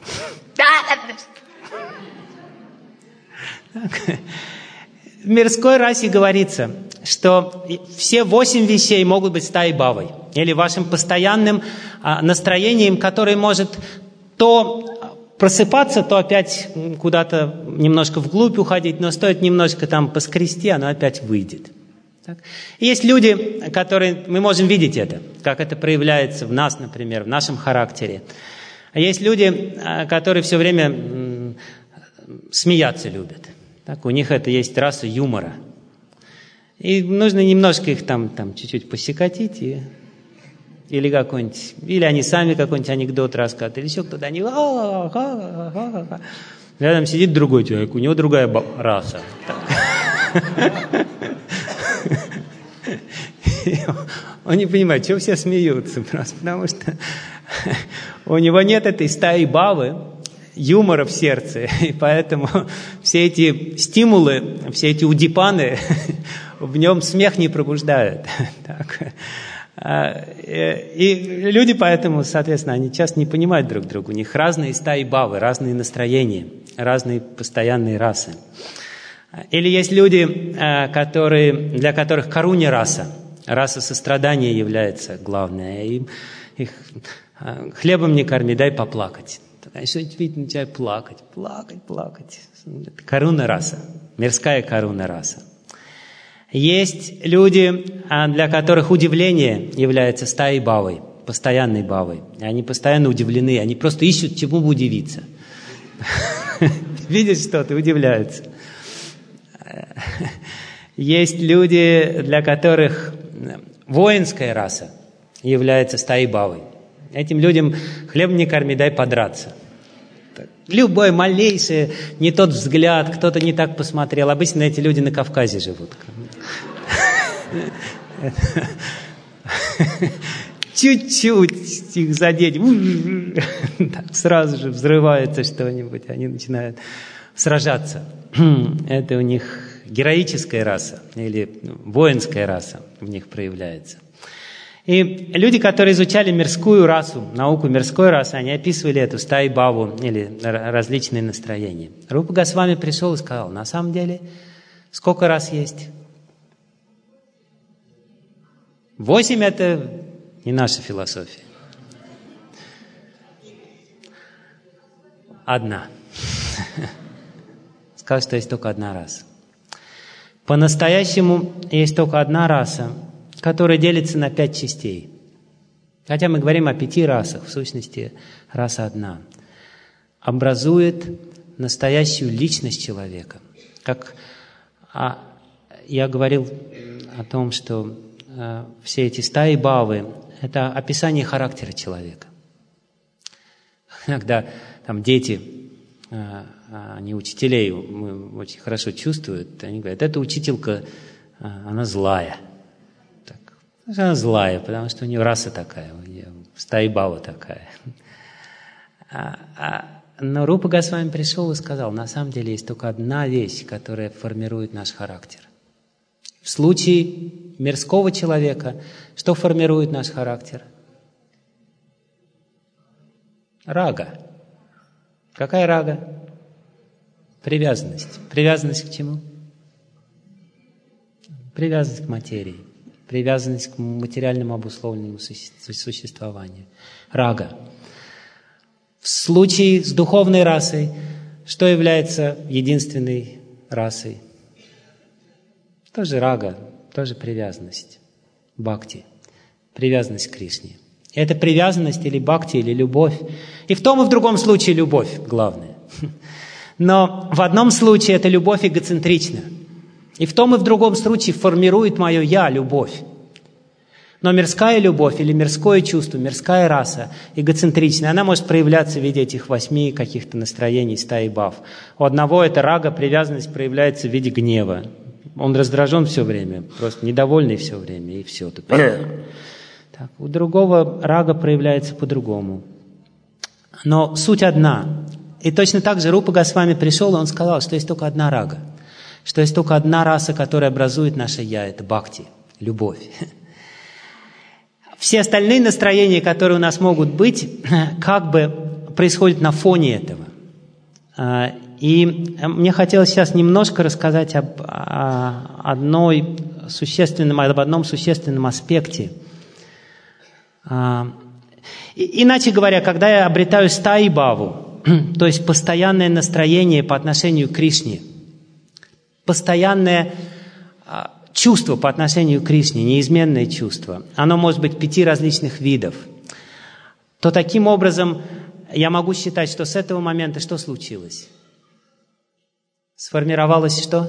В мирской расе говорится, что все 8 вещей могут быть стаей бхавой, или вашим постоянным настроением, которое может то просыпаться, то опять куда-то немножко вглубь уходить, но стоит немножко там поскрести, оно опять выйдет. Так. Есть люди, которые, мы можем видеть это, как это проявляется в нас, например, в нашем характере. А есть люди, которые все время смеяться любят. Так, у них это есть раса юмора. И нужно немножко их там чуть-чуть посекотить, или какой-нибудь, или они сами какой-нибудь анекдот рассказывают, или еще кто-то, они рядом сидит другой человек, у него другая раса. Он не понимает, чего все смеются, просто потому что у него нет этой стаи бхавы, юмора в сердце, и поэтому все эти стимулы, все эти удипаны в нем смех не пробуждают. Так. И люди поэтому, соответственно, они часто не понимают друг друга. У них разные стаи бхавы, разные настроения, разные постоянные расы. Или есть люди, для которых карунья раса сострадания является главной. Их хлебом не корми, дай поплакать. Они что-нибудь видят, начинают плакать. Каруна раса, мирская каруна раса. Есть люди, для которых удивление является стаей бхавой, постоянной бхавой. Они постоянно удивлены, они просто ищут, чему бы удивиться. Видят что-то, удивляются. Есть люди, для которых воинская раса является стаей бхавой. Этим людям хлеб не корми, дай подраться. Любой малейший, не тот взгляд, кто-то не так посмотрел. Обычно эти люди на Кавказе живут. Чуть-чуть их задеть, сразу же взрывается что-нибудь, они начинают сражаться. Это у них героическая раса или воинская раса в них проявляется. И люди, которые изучали мирскую расу, науку мирской расы, они описывали эту стаи бхаву или различные настроения. Рупа Госвами пришел и сказал, на самом деле, сколько рас есть? 8 – это не наша философия. 1. Сказал, что есть только одна раса. По-настоящему есть только одна раса, которая делится на 5 частей. Хотя мы говорим о 5 расах, в сущности, раса одна. Образует настоящую личность человека. Как я говорил о том, что все эти стаи бхавы – это описание характера человека. Когда там дети они учителей очень хорошо чувствуют, они говорят, эта учителька, она злая. Так, она злая, потому что у нее раса такая, у нее стаи-бава такая. Но Рупа Госвами пришел и сказал, на самом деле есть только одна вещь, которая формирует наш характер. В случае мирского человека, что формирует наш характер? Рага. Какая рага? Привязанность. Привязанность к чему? Привязанность к материи. Привязанность к материальному обусловленному существованию. Рага. В случае с духовной расой, что является единственной расой? Тоже рага, тоже привязанность. Бхакти. Привязанность к Кришне. Это привязанность или бхакти, или любовь. И в том и в другом случае любовь главное. Но в одном случае эта любовь эгоцентрична. И в том и в другом случае формирует мое «я» любовь. Но мирская любовь или мирское чувство, мирская раса эгоцентричная, она может проявляться в виде этих 8 каких-то настроений, стаи бав. У одного эта рага, привязанность проявляется в виде гнева. Он раздражен все время, просто недовольный все время, и все. Так, у другого рага проявляется по-другому. Но суть одна. И точно так же Рупа Госвами пришел, и он сказал, что есть только одна рага. Что есть только одна раса, которая образует наше «я», это бхакти, любовь. Все остальные настроения, которые у нас могут быть, как бы происходят на фоне этого. И мне хотелось сейчас немножко рассказать об одном существенном аспекте. Иначе говоря, когда я обретаю стаи-баву, то есть постоянное настроение по отношению к Кришне, постоянное чувство по отношению к Кришне, неизменное чувство, оно может быть 5 различных видов, то таким образом я могу считать, что с этого момента что случилось? Сформировалась что?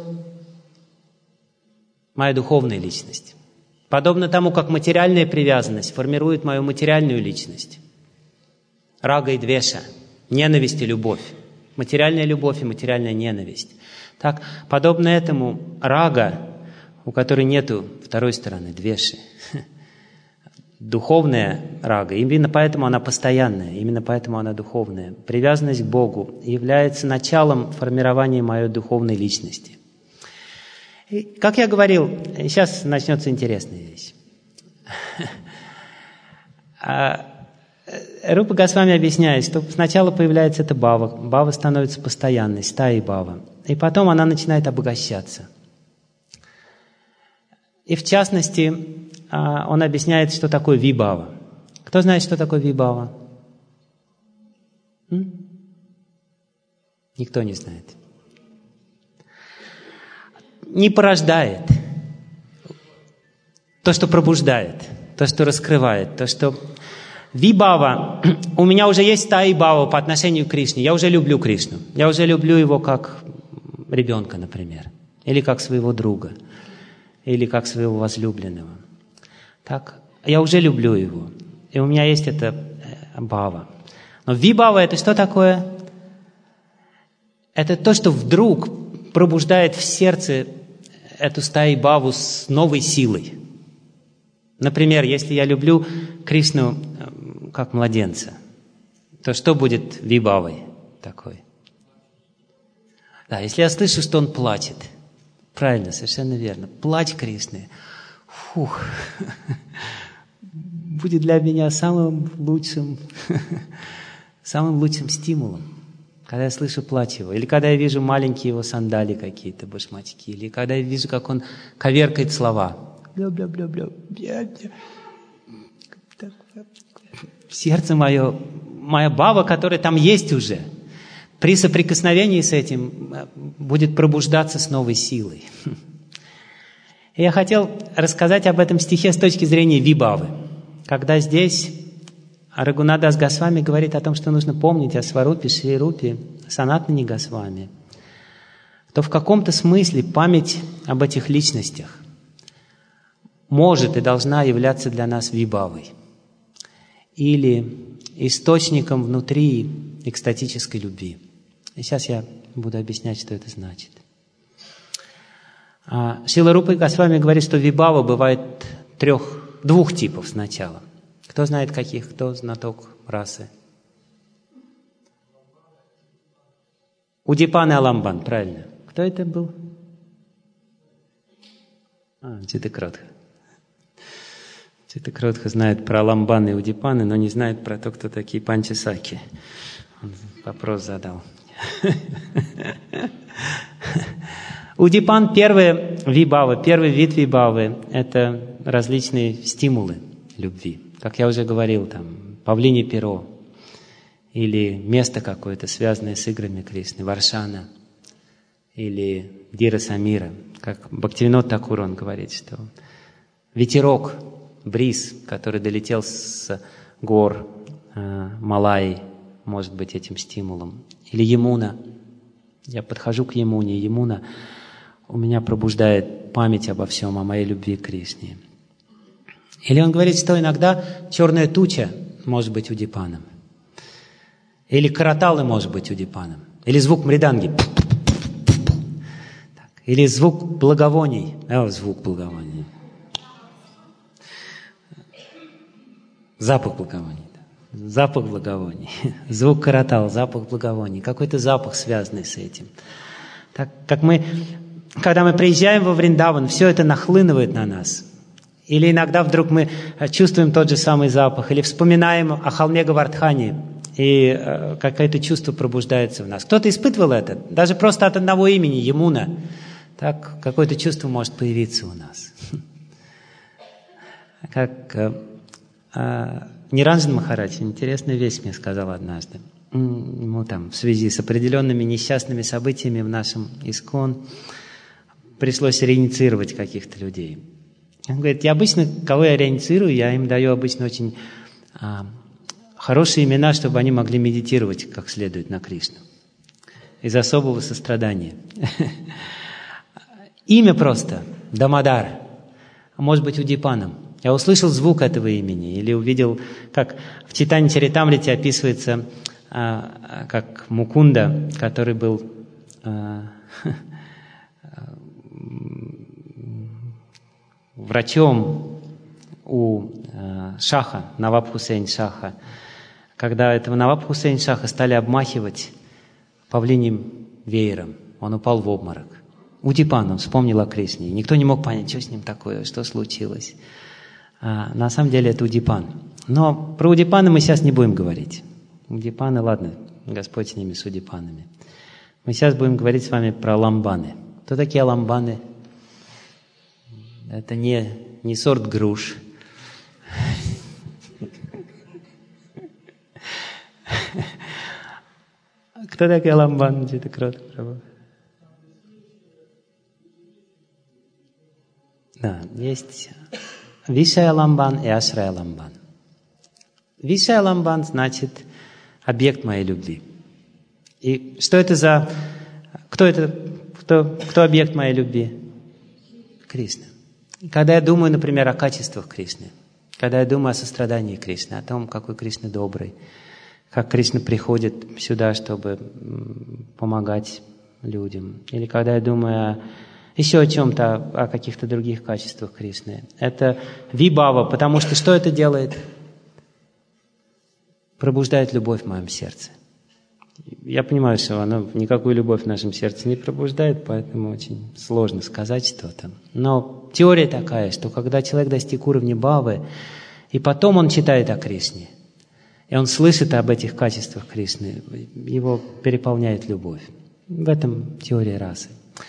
Моя духовная личность. Подобно тому, как материальная привязанность формирует мою материальную личность. Рага и двеша, ненависть и любовь. Материальная любовь и материальная ненависть. Так, подобно этому рага, у которой нету второй стороны, двеши. Духовная рага, именно поэтому она постоянная, именно поэтому она духовная. Привязанность к Богу является началом формирования моей духовной личности. И, как я говорил, сейчас начнется интересная вещь. Рупа Госвами объясняет, что сначала появляется эта бава, бава становится постоянной, стаей бава, и потом она начинает обогащаться. И в частности, он объясняет, что такое вибава. Кто знает, что такое вибава? Никто не знает. Не порождает. То, что пробуждает, то, что раскрывает, то, что... Вибава. У меня уже есть стаи бава по отношению к Кришне. Я уже люблю Кришну. Я уже люблю его как ребенка, например. Или как своего друга. Или как своего возлюбленного. Так, я уже люблю его. И у меня есть это бава. Но вибава — это что такое? Это то, что вдруг пробуждает в сердце эту стаи баву с новой силой. Например, если я люблю Кришну как младенца, то что будет вибавой такой? Да, если я слышу, что он плачет. Правильно, совершенно верно. Плач Кришны. Фух. Будет для меня самым лучшим стимулом, когда я слышу плач его. Или когда я вижу маленькие его сандали какие-то, башмачки. Или когда я вижу, как он коверкает слова. Бля-бля-бля-бля. Сердце мое, моя бава, которая там есть уже, при соприкосновении с этим будет пробуждаться с новой силой. И я хотел рассказать об этом стихе с точки зрения вибавы. Когда здесь Рагунатдас Госвами говорит о том, что нужно помнить о Сварупе, Шри Рупе, Санатане Госвами, то в каком-то смысле память об этих личностях может и должна являться для нас вибавой или источником внутри экстатической любви. И сейчас я буду объяснять, что это значит. Шрила Рупа Госвами говорит, что вибхава бывает двух типов сначала. Кто знает каких? Кто знаток расы? Удипан и Аламбан, правильно. Кто это был? Читакротха. Читакротха знает про Аламбан и Удипаны, но не знает про то, кто такие Панчасаки. Он вопрос задал. Удипан, первый вид вибхавы – это различные стимулы любви. Как я уже говорил, там, павлинье перо, или место какое-то, связанное с играми Кришны, Варшана, или Дира Самира. Как Бхактивинод Такур, он говорит, что ветерок, бриз, который долетел с гор Малайи, может быть этим стимулом. Или Ямуна. Я подхожу к Ямуне, Ямуна у меня пробуждает память обо всем, о моей любви к Кришне. Или он говорит, что иногда черная туча может быть удипаном. Или караталы может быть удипаном. Или звук мриданги. Или звук благовоний. Звук благовоний. Запах благовоний. Запах благовоний. Звук каратал, запах благовоний. Какой-то запах, связанный с этим. Так как когда мы приезжаем во Вриндаван, все это нахлынывает на нас. Или иногда вдруг мы чувствуем тот же самый запах. Или вспоминаем о холме Говардхани. И какое-то чувство пробуждается в нас. Кто-то испытывал это. Даже просто от одного имени, Ямуна. Так какое-то чувство может появиться у нас. Как Ниранджан Махарадж интересную вещь мне сказал однажды. Ему там в связи с определенными несчастными событиями в нашем ИСККОН пришлось реинициировать каких-то людей. Он говорит, я обычно, кого я реинициирую, я им даю обычно очень хорошие имена, чтобы они могли медитировать как следует на Кришну. Из особого сострадания. Имя просто Дамодар. Может быть, Удипаном. Я услышал звук этого имени. Или увидел, как в Чайтанья Чаритамрите описывается, как Мукунда, который был врачом у Шаха, Наваб Хусейн Шаха. Когда этого Наваб Хусейн Шаха стали обмахивать павлиньим веером, он упал в обморок. Удипан, он вспомнил о Кришне. Никто не мог понять, что с ним такое, что случилось. На самом деле это Удипан. Но про Удипана мы сейчас не будем говорить. Удипаны, ладно, Господь с ними, с Удипанами. Мы сейчас будем говорить с вами про ламбаны. Кто такие ламбаны? Это не сорт груш. Кто такие ламбаны? Да, есть Вишая ламбан и Ашрая ламбан. Вишая ламбан значит объект моей любви. И что это за... Кто объект моей любви? Кришна. Когда я думаю, например, о качествах Кришны, когда я думаю о сострадании Кришны, о том, какой Кришна добрый, как Кришна приходит сюда, чтобы помогать людям, или когда я думаю еще о чем-то, о каких-то других качествах Кришны. Это вибхава, потому что это делает? Пробуждает любовь в моем сердце. Я понимаю, что оно никакую любовь в нашем сердце не пробуждает, поэтому очень сложно сказать что-то. Но теория такая, что когда человек достиг уровня бхавы, и потом он читает о Кришне, и он слышит об этих качествах Кришны, его переполняет любовь. В этом теория расы.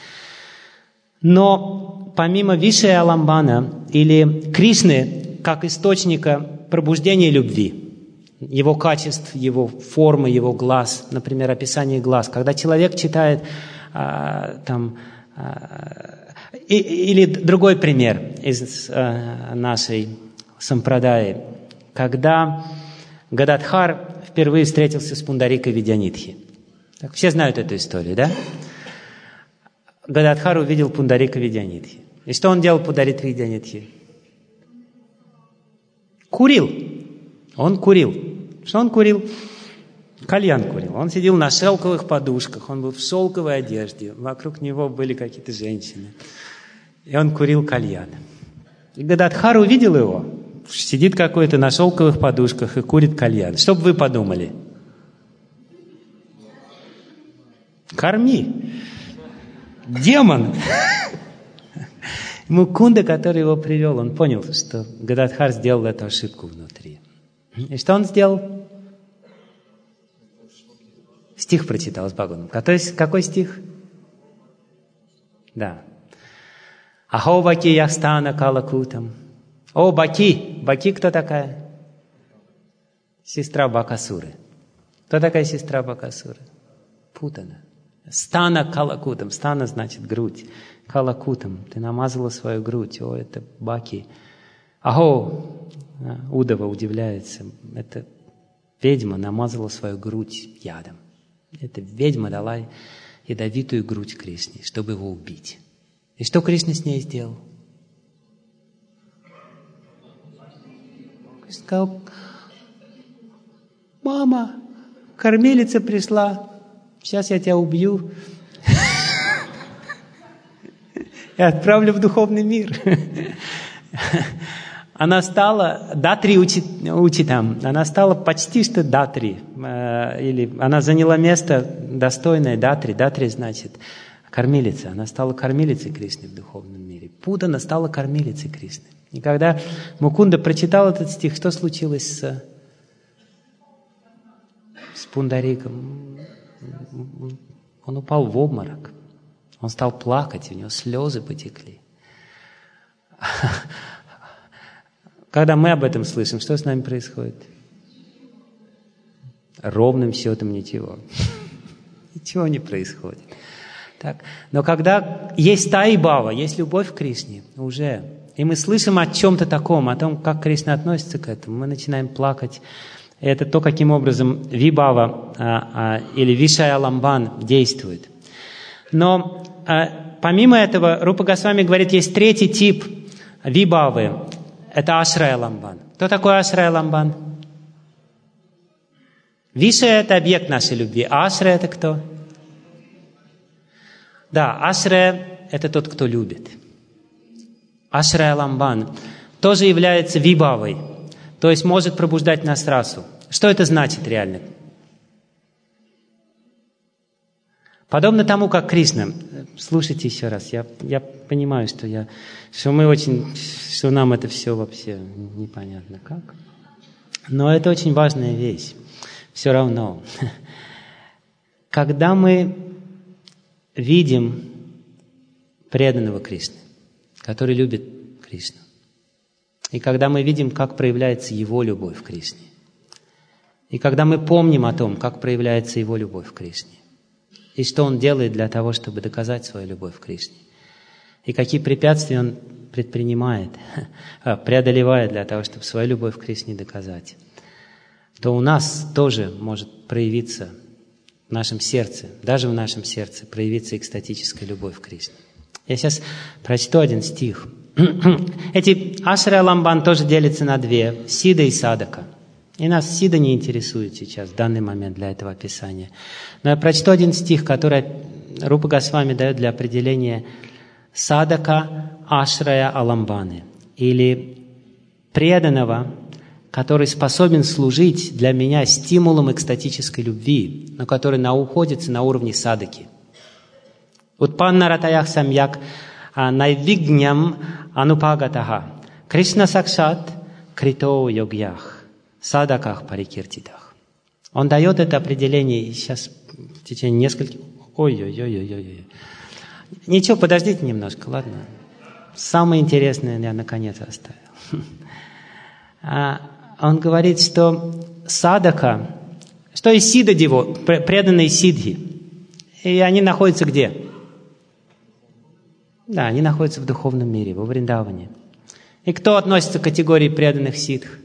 Но помимо Вишая Ламбана или Кришны как источника пробуждения любви, его качеств, его формы, его глаз, например, описание глаз. Когда человек читает или другой пример из нашей сампрадаи, когда Гададхар впервые встретился с Пундарикой Видьянитхи. Так, все знают эту историю, да? Гададхар увидел Пундарика Видьянитхи. И что он делал, Пундарика Видьянитхи? Курил. Он курил. Что он курил? кальян курил. Он сидел на шелковых подушках, он был в шелковой одежде, вокруг него были какие-то женщины. И он курил кальян. И Гададхар увидел его, сидит какой-то на шелковых подушках и курит кальян. Что бы вы подумали? Корми. Демон. Мукунда, который его привел, он понял, что Гададхар сделал эту ошибку внутри. И что он сделал? Стих прочитал с Бхагаваном. Какой стих? Да. Ахо Баки Яхстана Калакутам. О, Баки! Баки кто такая? Сестра Бакасуры. Кто такая сестра Бакасуры? Путана. Стана Калакутам. Стана значит грудь. Калакутам. Ты намазала свою грудь. О, это Баки. Ахо! Удава удивляется. Это ведьма намазала свою грудь ядом. Эта ведьма дала ядовитую грудь Кришне, чтобы его убить. И что Кришна с ней сделал? Кришна сказал: мама, кормилица пришла, сейчас я тебя убью и отправлю в духовный мир. Она стала, Датри учит там, она стала почти что Датри, или она заняла место достойное Датри. Датри значит кормилица. Она стала кормилицей Кришны в духовном мире. Путана стала кормилицей Кришны. И когда Мукунда прочитал этот стих, что случилось с Пундариком? Он упал в обморок. Он стал плакать, у него слезы потекли. Когда мы об этом слышим, что с нами происходит? Ровным счетом ничего. Ничего не происходит. Так. Но когда есть Таи-бава, есть любовь к Кришне, уже, и мы слышим о чем-то таком, о том, как Кришна относится к этому, мы начинаем плакать. И это то, каким образом Вибава или Вишая-ламбан действует. Но помимо этого, Рупа Госвами говорит, есть третий тип Вибавы. Это Ашрая-ламбан. Кто такой Ашрая-ламбан? Вишая – это объект нашей любви. А Ашрая – это кто? Да, Ашрая – это тот, кто любит. Ашрая-ламбан тоже является вибавой, то есть может пробуждать нас расу. Что это значит реально? Подобно тому, как Кришна. Слушайте еще раз. Я понимаю, что нам это все вообще непонятно как. Но это очень важная вещь. Все равно. Когда мы видим преданного Кришны, который любит Кришну, и когда мы видим, как проявляется его любовь к Кришне, и когда мы помним о том, как проявляется его любовь к Кришне, и что он делает для того, чтобы доказать свою любовь к Кришне, и какие препятствия он предпринимает, преодолевает для того, чтобы свою любовь к Кришне доказать, то у нас тоже может проявиться в нашем сердце, даже в нашем сердце, проявиться экстатическая любовь к Кришне. Я сейчас прочту один стих. Эти Ашрая-ламбан тоже делятся на две, Сида и Садака. И нас Сида не интересует сейчас, в данный момент для этого описания. Но я прочту один стих, который Рупа Госвами дает для определения Садака Ашрая-аламбаны, или преданного, который способен служить для меня стимулом экстатической любви, но который находится на уровне садаки. Утпанна ратаях самьяк найвигням анупагатаха Кришна сакшат крито йогьях садаках парикиртитах. Он дает это определение сейчас в течение нескольких... Ой-ой-ой-ой-ой. Ничего, подождите немножко, ладно? Самое интересное я наконец оставил. Он говорит, что садака, что и сида дево, преданные сидхи, и они находятся где? Да, они находятся в духовном мире, во Вриндаване. И кто относится к категории преданных сидх?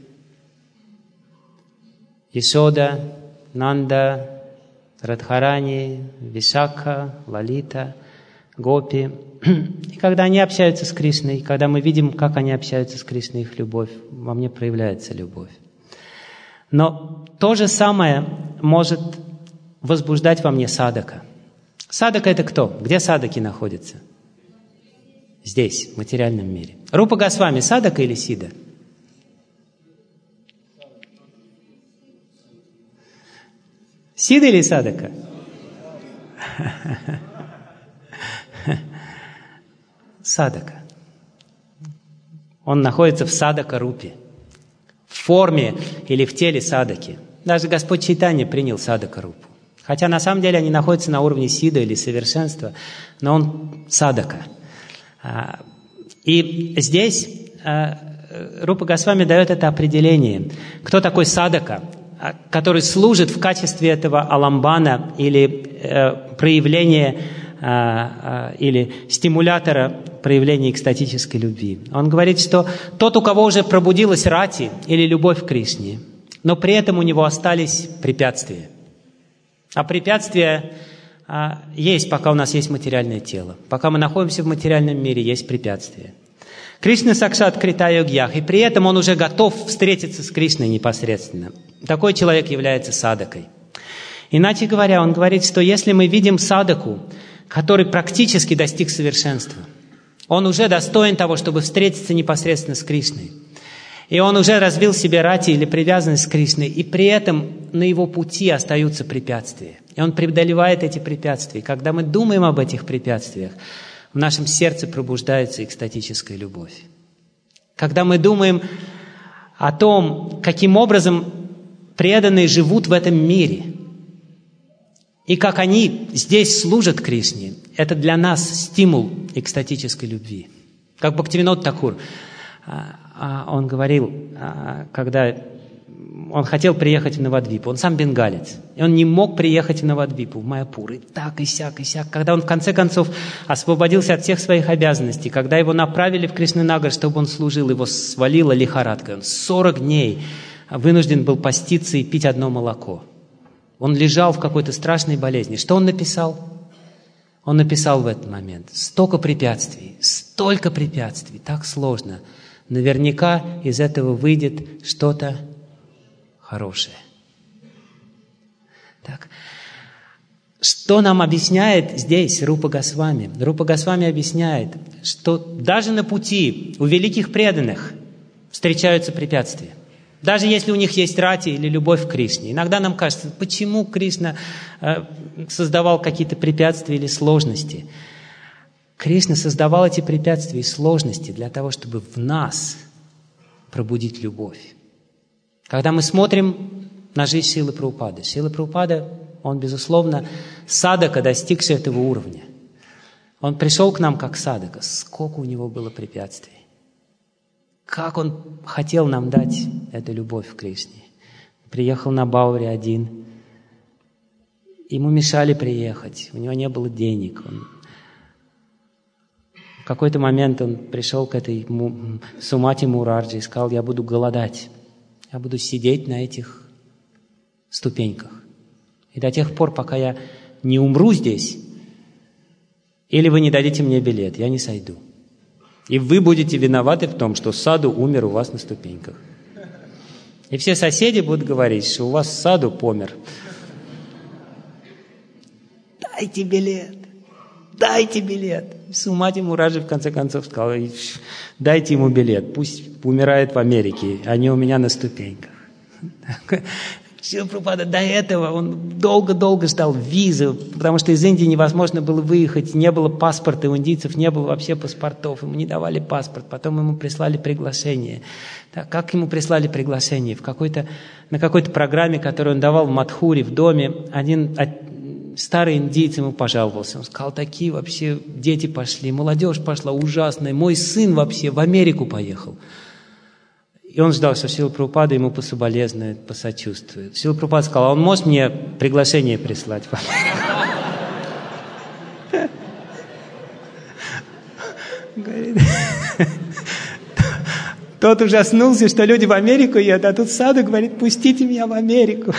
Ишода, Нанда, Радхарани, Вишакха, Лалита, Гопи. И когда они общаются с Кришной, когда мы видим, как они общаются с Кришной, их любовь, во мне проявляется любовь. Но то же самое может возбуждать во мне садака. Садака — это кто? Где садаки находятся? Здесь, в материальном мире. Рупа Госвами — садака или сида? Сида или садака? Садака. Он находится в садака-рупе, в форме или в теле садаки. Даже Господь Чайтанья принял садака-рупу. Хотя на самом деле они находятся на уровне сида или совершенства, но он садака. И здесь Рупа Госвами дает это определение. Кто такой садака, который служит в качестве этого аламбана или проявления или стимулятора проявления экстатической любви. Он говорит, что тот, у кого уже пробудилась рати или любовь к Кришне, но при этом у него остались препятствия. А препятствия есть, пока у нас есть материальное тело. Пока мы находимся в материальном мире, есть препятствия. Кришна Сакшат Крита Йогьях, и при этом он уже готов встретиться с Кришной непосредственно. Такой человек является садакой. Иначе говоря, он говорит, что если мы видим садаку, который практически достиг совершенства, он уже достоин того, чтобы встретиться непосредственно с Кришной. И он уже развил в себе рати или привязанность к Кришне, и при этом на его пути остаются препятствия. И он преодолевает эти препятствия. Когда мы думаем об этих препятствиях, в нашем сердце пробуждается экстатическая любовь. Когда мы думаем о том, каким образом преданные живут в этом мире, и как они здесь служат Кришне, это для нас стимул экстатической любви. Как Бхактивинод Такур, он говорил, когда он хотел приехать в Навадвипу, он сам бенгалец, и он не мог приехать в Навадвипу, в Майяпур, и так, и сяк, и сяк. Когда он в конце концов освободился от всех своих обязанностей, когда его направили в Кришнанагар, чтобы он служил, его свалила лихорадка, он 40 дней вынужден был поститься и пить одно молоко. Он лежал в какой-то страшной болезни. Что он написал? Он написал в этот момент: столько препятствий, столько препятствий, так сложно. Наверняка из этого выйдет что-то хорошее. Так. Что нам объясняет здесь Рупа Госвами? Рупа Госвами объясняет, что даже на пути у великих преданных встречаются препятствия. Даже если у них есть рати или любовь к Кришне. Иногда нам кажется, почему Кришна создавал какие-то препятствия или сложности. Кришна создавал эти препятствия и сложности для того, чтобы в нас пробудить любовь. Когда мы смотрим на жизнь Шрилы Прабхупады, Шрила Прабхупада, он, безусловно, садака, достигший этого уровня. Он пришел к нам как садака. Сколько у него было препятствий. Как он хотел нам дать эту любовь в Кришне. Приехал на Бауре один. Ему мешали приехать. У него не было денег. В какой-то момент он пришел к этой Сумати Мурарджи и сказал: я буду голодать. Я буду сидеть на этих ступеньках. И до тех пор, пока я не умру здесь, или вы не дадите мне билет, я не сойду. И вы будете виноваты в том, что Саду умер у вас на ступеньках. И все соседи будут говорить, что у вас Саду помер. Дайте билет, дайте билет. Сумати Мураджи в конце концов сказал: дайте ему билет, пусть умирает в Америке, а не у меня на ступеньках. Шрила Прабхупада до этого он долго-долго ждал визы, потому что из Индии невозможно было выехать, не было паспорта, у индийцев не было вообще паспортов, ему не давали паспорт, потом ему прислали приглашение. Так, как ему прислали приглашение? На какой-то программе, которую он давал в Мадхуре, в доме, один старый индийец ему пожаловался. Он сказал: такие вообще дети пошли, молодежь пошла ужасная, мой сын вообще в Америку поехал. И он ждал, что Шрила Прабхупада ему пособолезнует, посочувствует. Шрила Прабхупада сказал: а он может мне приглашение прислать в Америку? Тот ужаснулся, что люди в Америку едут, а тут Саду говорит: пустите меня в Америку.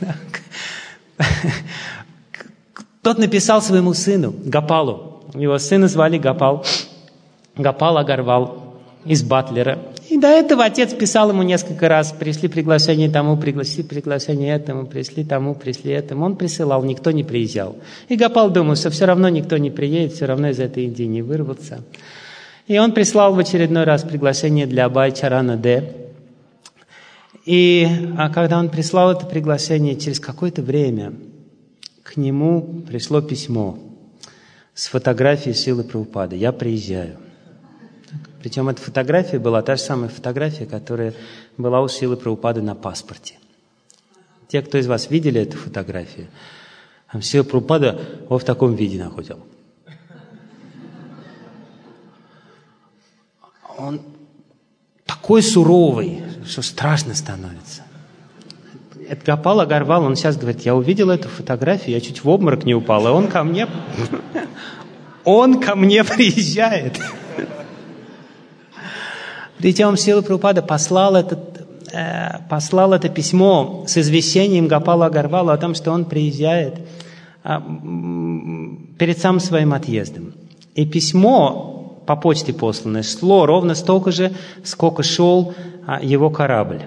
Тот написал своему сыну, Гопалу. Его сына звали Гопал. Гопал Агарвал из Батлера. И И до этого отец писал ему несколько раз, пришли приглашение тому, пришли приглашение этому, пришли тому, пришли этому. Он присылал, никто не приезжал. И Гопал думал, что все равно никто не приедет, все равно из этой Индии не вырваться. И он прислал в очередной раз приглашение для Абай Чарана Д. А когда он прислал это приглашение, через какое-то время к нему пришло письмо с фотографией Шрилы Прабхупады. Я приезжаю. Причем эта фотография была та же самая фотография, которая была у Шрилы Прабхупады на паспорте. Те, кто из вас видели эту фотографию, там Шрила Прабхупада в таком виде находил. Он такой суровый, что страшно становится. Это Гопал Агарвал, он сейчас говорит, я увидел эту фотографию, я чуть в обморок не упал, и он ко мне приезжает. Причем Шрила Прабхупада послал это письмо с извещением Гопалу Агарвалу о том, что он приезжает перед самым своим отъездом. И письмо по почте посланное шло ровно столько же, сколько шел его корабль.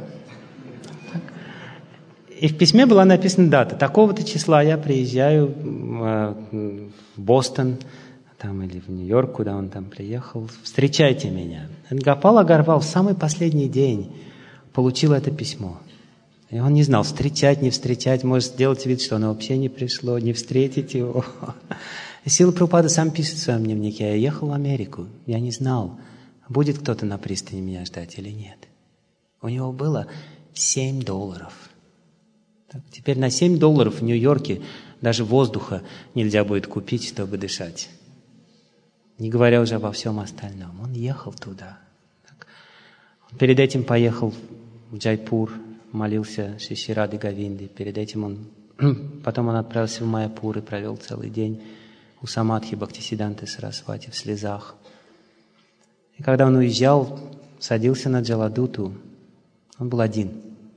И в письме была написана дата. Такого-то числа я приезжаю в Бостон, там, или в Нью-Йорк, куда он там приехал. Встречайте меня. Гопал Агарвал в самый последний день получил это письмо. И он не знал, встречать, не встречать, может сделать вид, что оно вообще не пришло, не встретить его. И Шрила Прабхупада сам пишет в своем дневнике, я ехал в Америку, я не знал, будет кто-то на пристани меня ждать или нет. У него было $7. Так, теперь на $7 в Нью-Йорке даже воздуха нельзя будет купить, чтобы дышать. Не говоря уже обо всем остальном. Он ехал туда. Так. Он перед этим поехал в Джайпур, молился Шри Рады Говинды. Перед этим потом он отправился в Майяпур и провел целый день у Самадхи Бхактисиддханты Сарасвати в слезах. И когда он уезжал, садился на Джаладуту, он был один.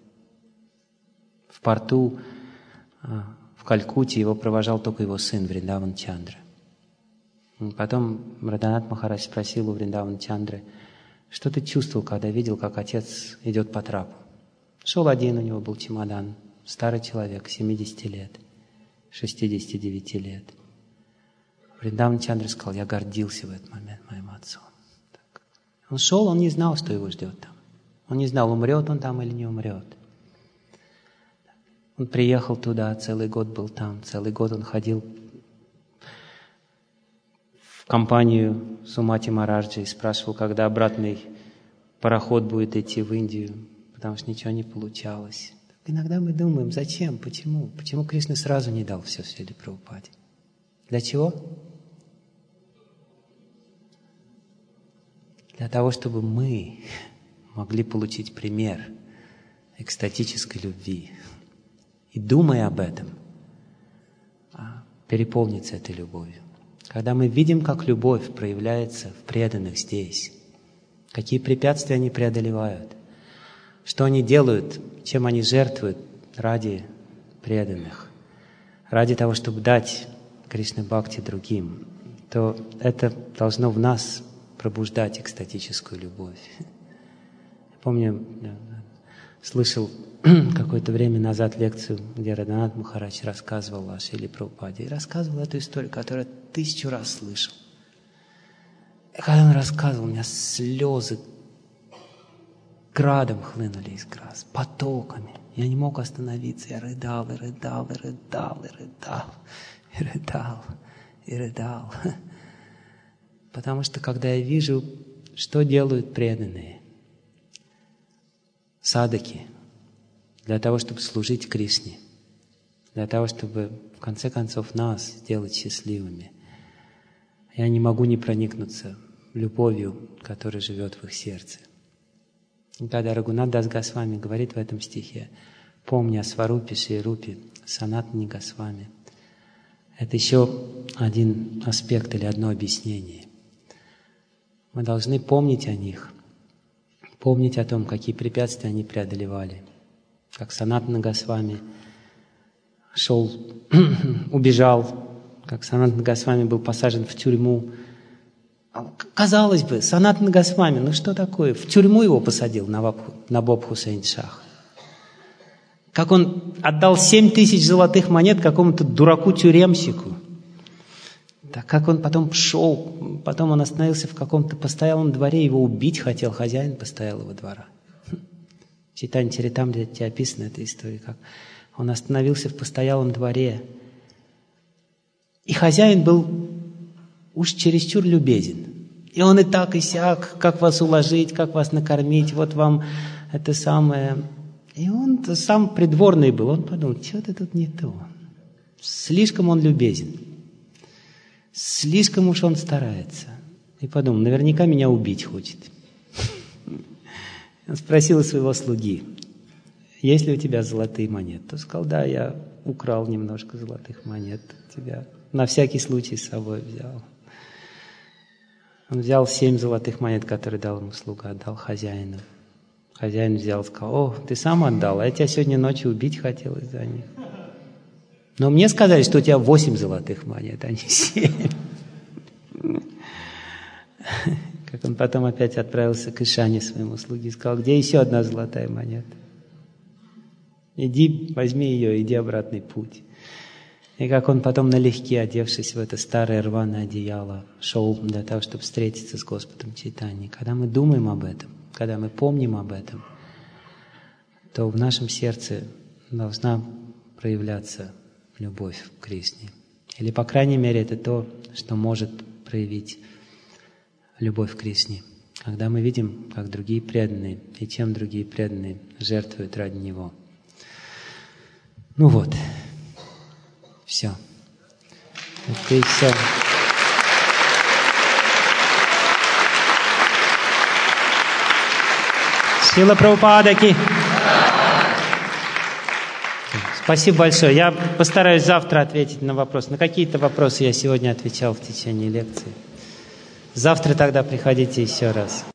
В порту в Калькутте его провожал только его сын Вриндаван Чандра. Потом Радханат Махарадж спросил у Вриндаван Чандры, что ты чувствовал, когда видел, как отец идет по трапу? Шел один, у него был чемодан, старый человек, 70 лет, 69 лет. Вриндаван Чандра сказал, я гордился в этот момент моим отцом. Так. Он шел, он не знал, что его ждет там. Он не знал, умрет он там или не умрет. Он приехал туда, целый год был там, целый год он ходил в компанию Сумати Мараджи и спрашивал, когда обратный пароход будет идти в Индию, потому что ничего не получалось. Так иногда мы думаем, зачем, почему? Почему Кришна сразу не дал все Шриле Прабхупаде? Для чего? Для того, чтобы мы могли получить пример экстатической любви. И думая об этом, переполниться этой любовью. Когда мы видим, как любовь проявляется в преданных здесь, какие препятствия они преодолевают, что они делают, чем они жертвуют ради преданных, ради того, чтобы дать Кришна Бхакти другим, то это должно в нас пробуждать экстатическую любовь. Я помню, слышал какое-то время назад лекцию, где Радханат Махарадж рассказывал о Шриле Прабхупаде. И рассказывал эту историю, которую я 1000 раз слышал. И когда он рассказывал, у меня слезы градом хлынули из глаз, потоками. Я не мог остановиться. Я рыдал, и рыдал, и рыдал, и рыдал, и рыдал, и рыдал. Потому что, когда я вижу, что делают преданные, садаки, для того, чтобы служить Кришне, для того, чтобы, в конце концов, нас сделать счастливыми, я не могу не проникнуться любовью, которая живет в их сердце. И когда Рагунат Дас Госвами говорит в этом стихе, помни о Сварупе, Шри-Рупе, Санатане Госвами, это еще один аспект или одно объяснение. Мы должны помнить о них, помнить о том, какие препятствия они преодолевали. Как Санатана Госвами убежал, как Санатана Госвами был посажен в тюрьму Казалось бы, Санатана Госвами, ну что такое? В тюрьму его посадил Наваб Хусейн Шах. Как он отдал 7000 золотых монет какому-то дураку-тюремщику. Так как он потом шел, потом он остановился в каком-то постоялом дворе, его убить хотел хозяин постоялого двора. В Чайтанья Чаритамрите описана эта история, как он остановился в постоялом дворе. И хозяин был уж чересчур любезен. И он и так, и сяк, как вас уложить, как вас накормить, вот вам это самое. И он сам придворный был, он подумал, что-то тут не то. Слишком он любезен. Слишком уж он старается. И подумал, наверняка меня убить хочет. Он спросил у своего слуги, есть ли у тебя золотые монеты? Тот сказал, да, я украл немножко золотых монет у тебя. На всякий случай с собой взял. Он взял 7 золотых монет, которые дал ему слуга, отдал хозяину. Хозяин взял и сказал, о, ты сам отдал, а я тебя сегодня ночью убить хотел из-за них. Но мне сказали, что у тебя 8 золотых монет, а не 7. Как он потом опять отправился к Ишане, своему слуге, и сказал, где еще одна золотая монета? Иди, возьми ее, иди обратный путь. И как он потом налегке, одевшись в это старое рваное одеяло, шел для того, чтобы встретиться с Господом Чайтаньей. Когда мы думаем об этом, когда мы помним об этом, то в нашем сердце должна проявляться любовь к Кришне. Или, по крайней мере, это то, что может проявить любовь к Кришне. Когда мы видим, как другие преданные, и чем другие преданные жертвуют ради Него. Ну вот. Все. Это и все. Шрила Прабхупада ки. Спасибо большое. Я постараюсь завтра ответить на вопросы. На какие-то вопросы я сегодня отвечал в течение лекции. Завтра тогда приходите еще раз.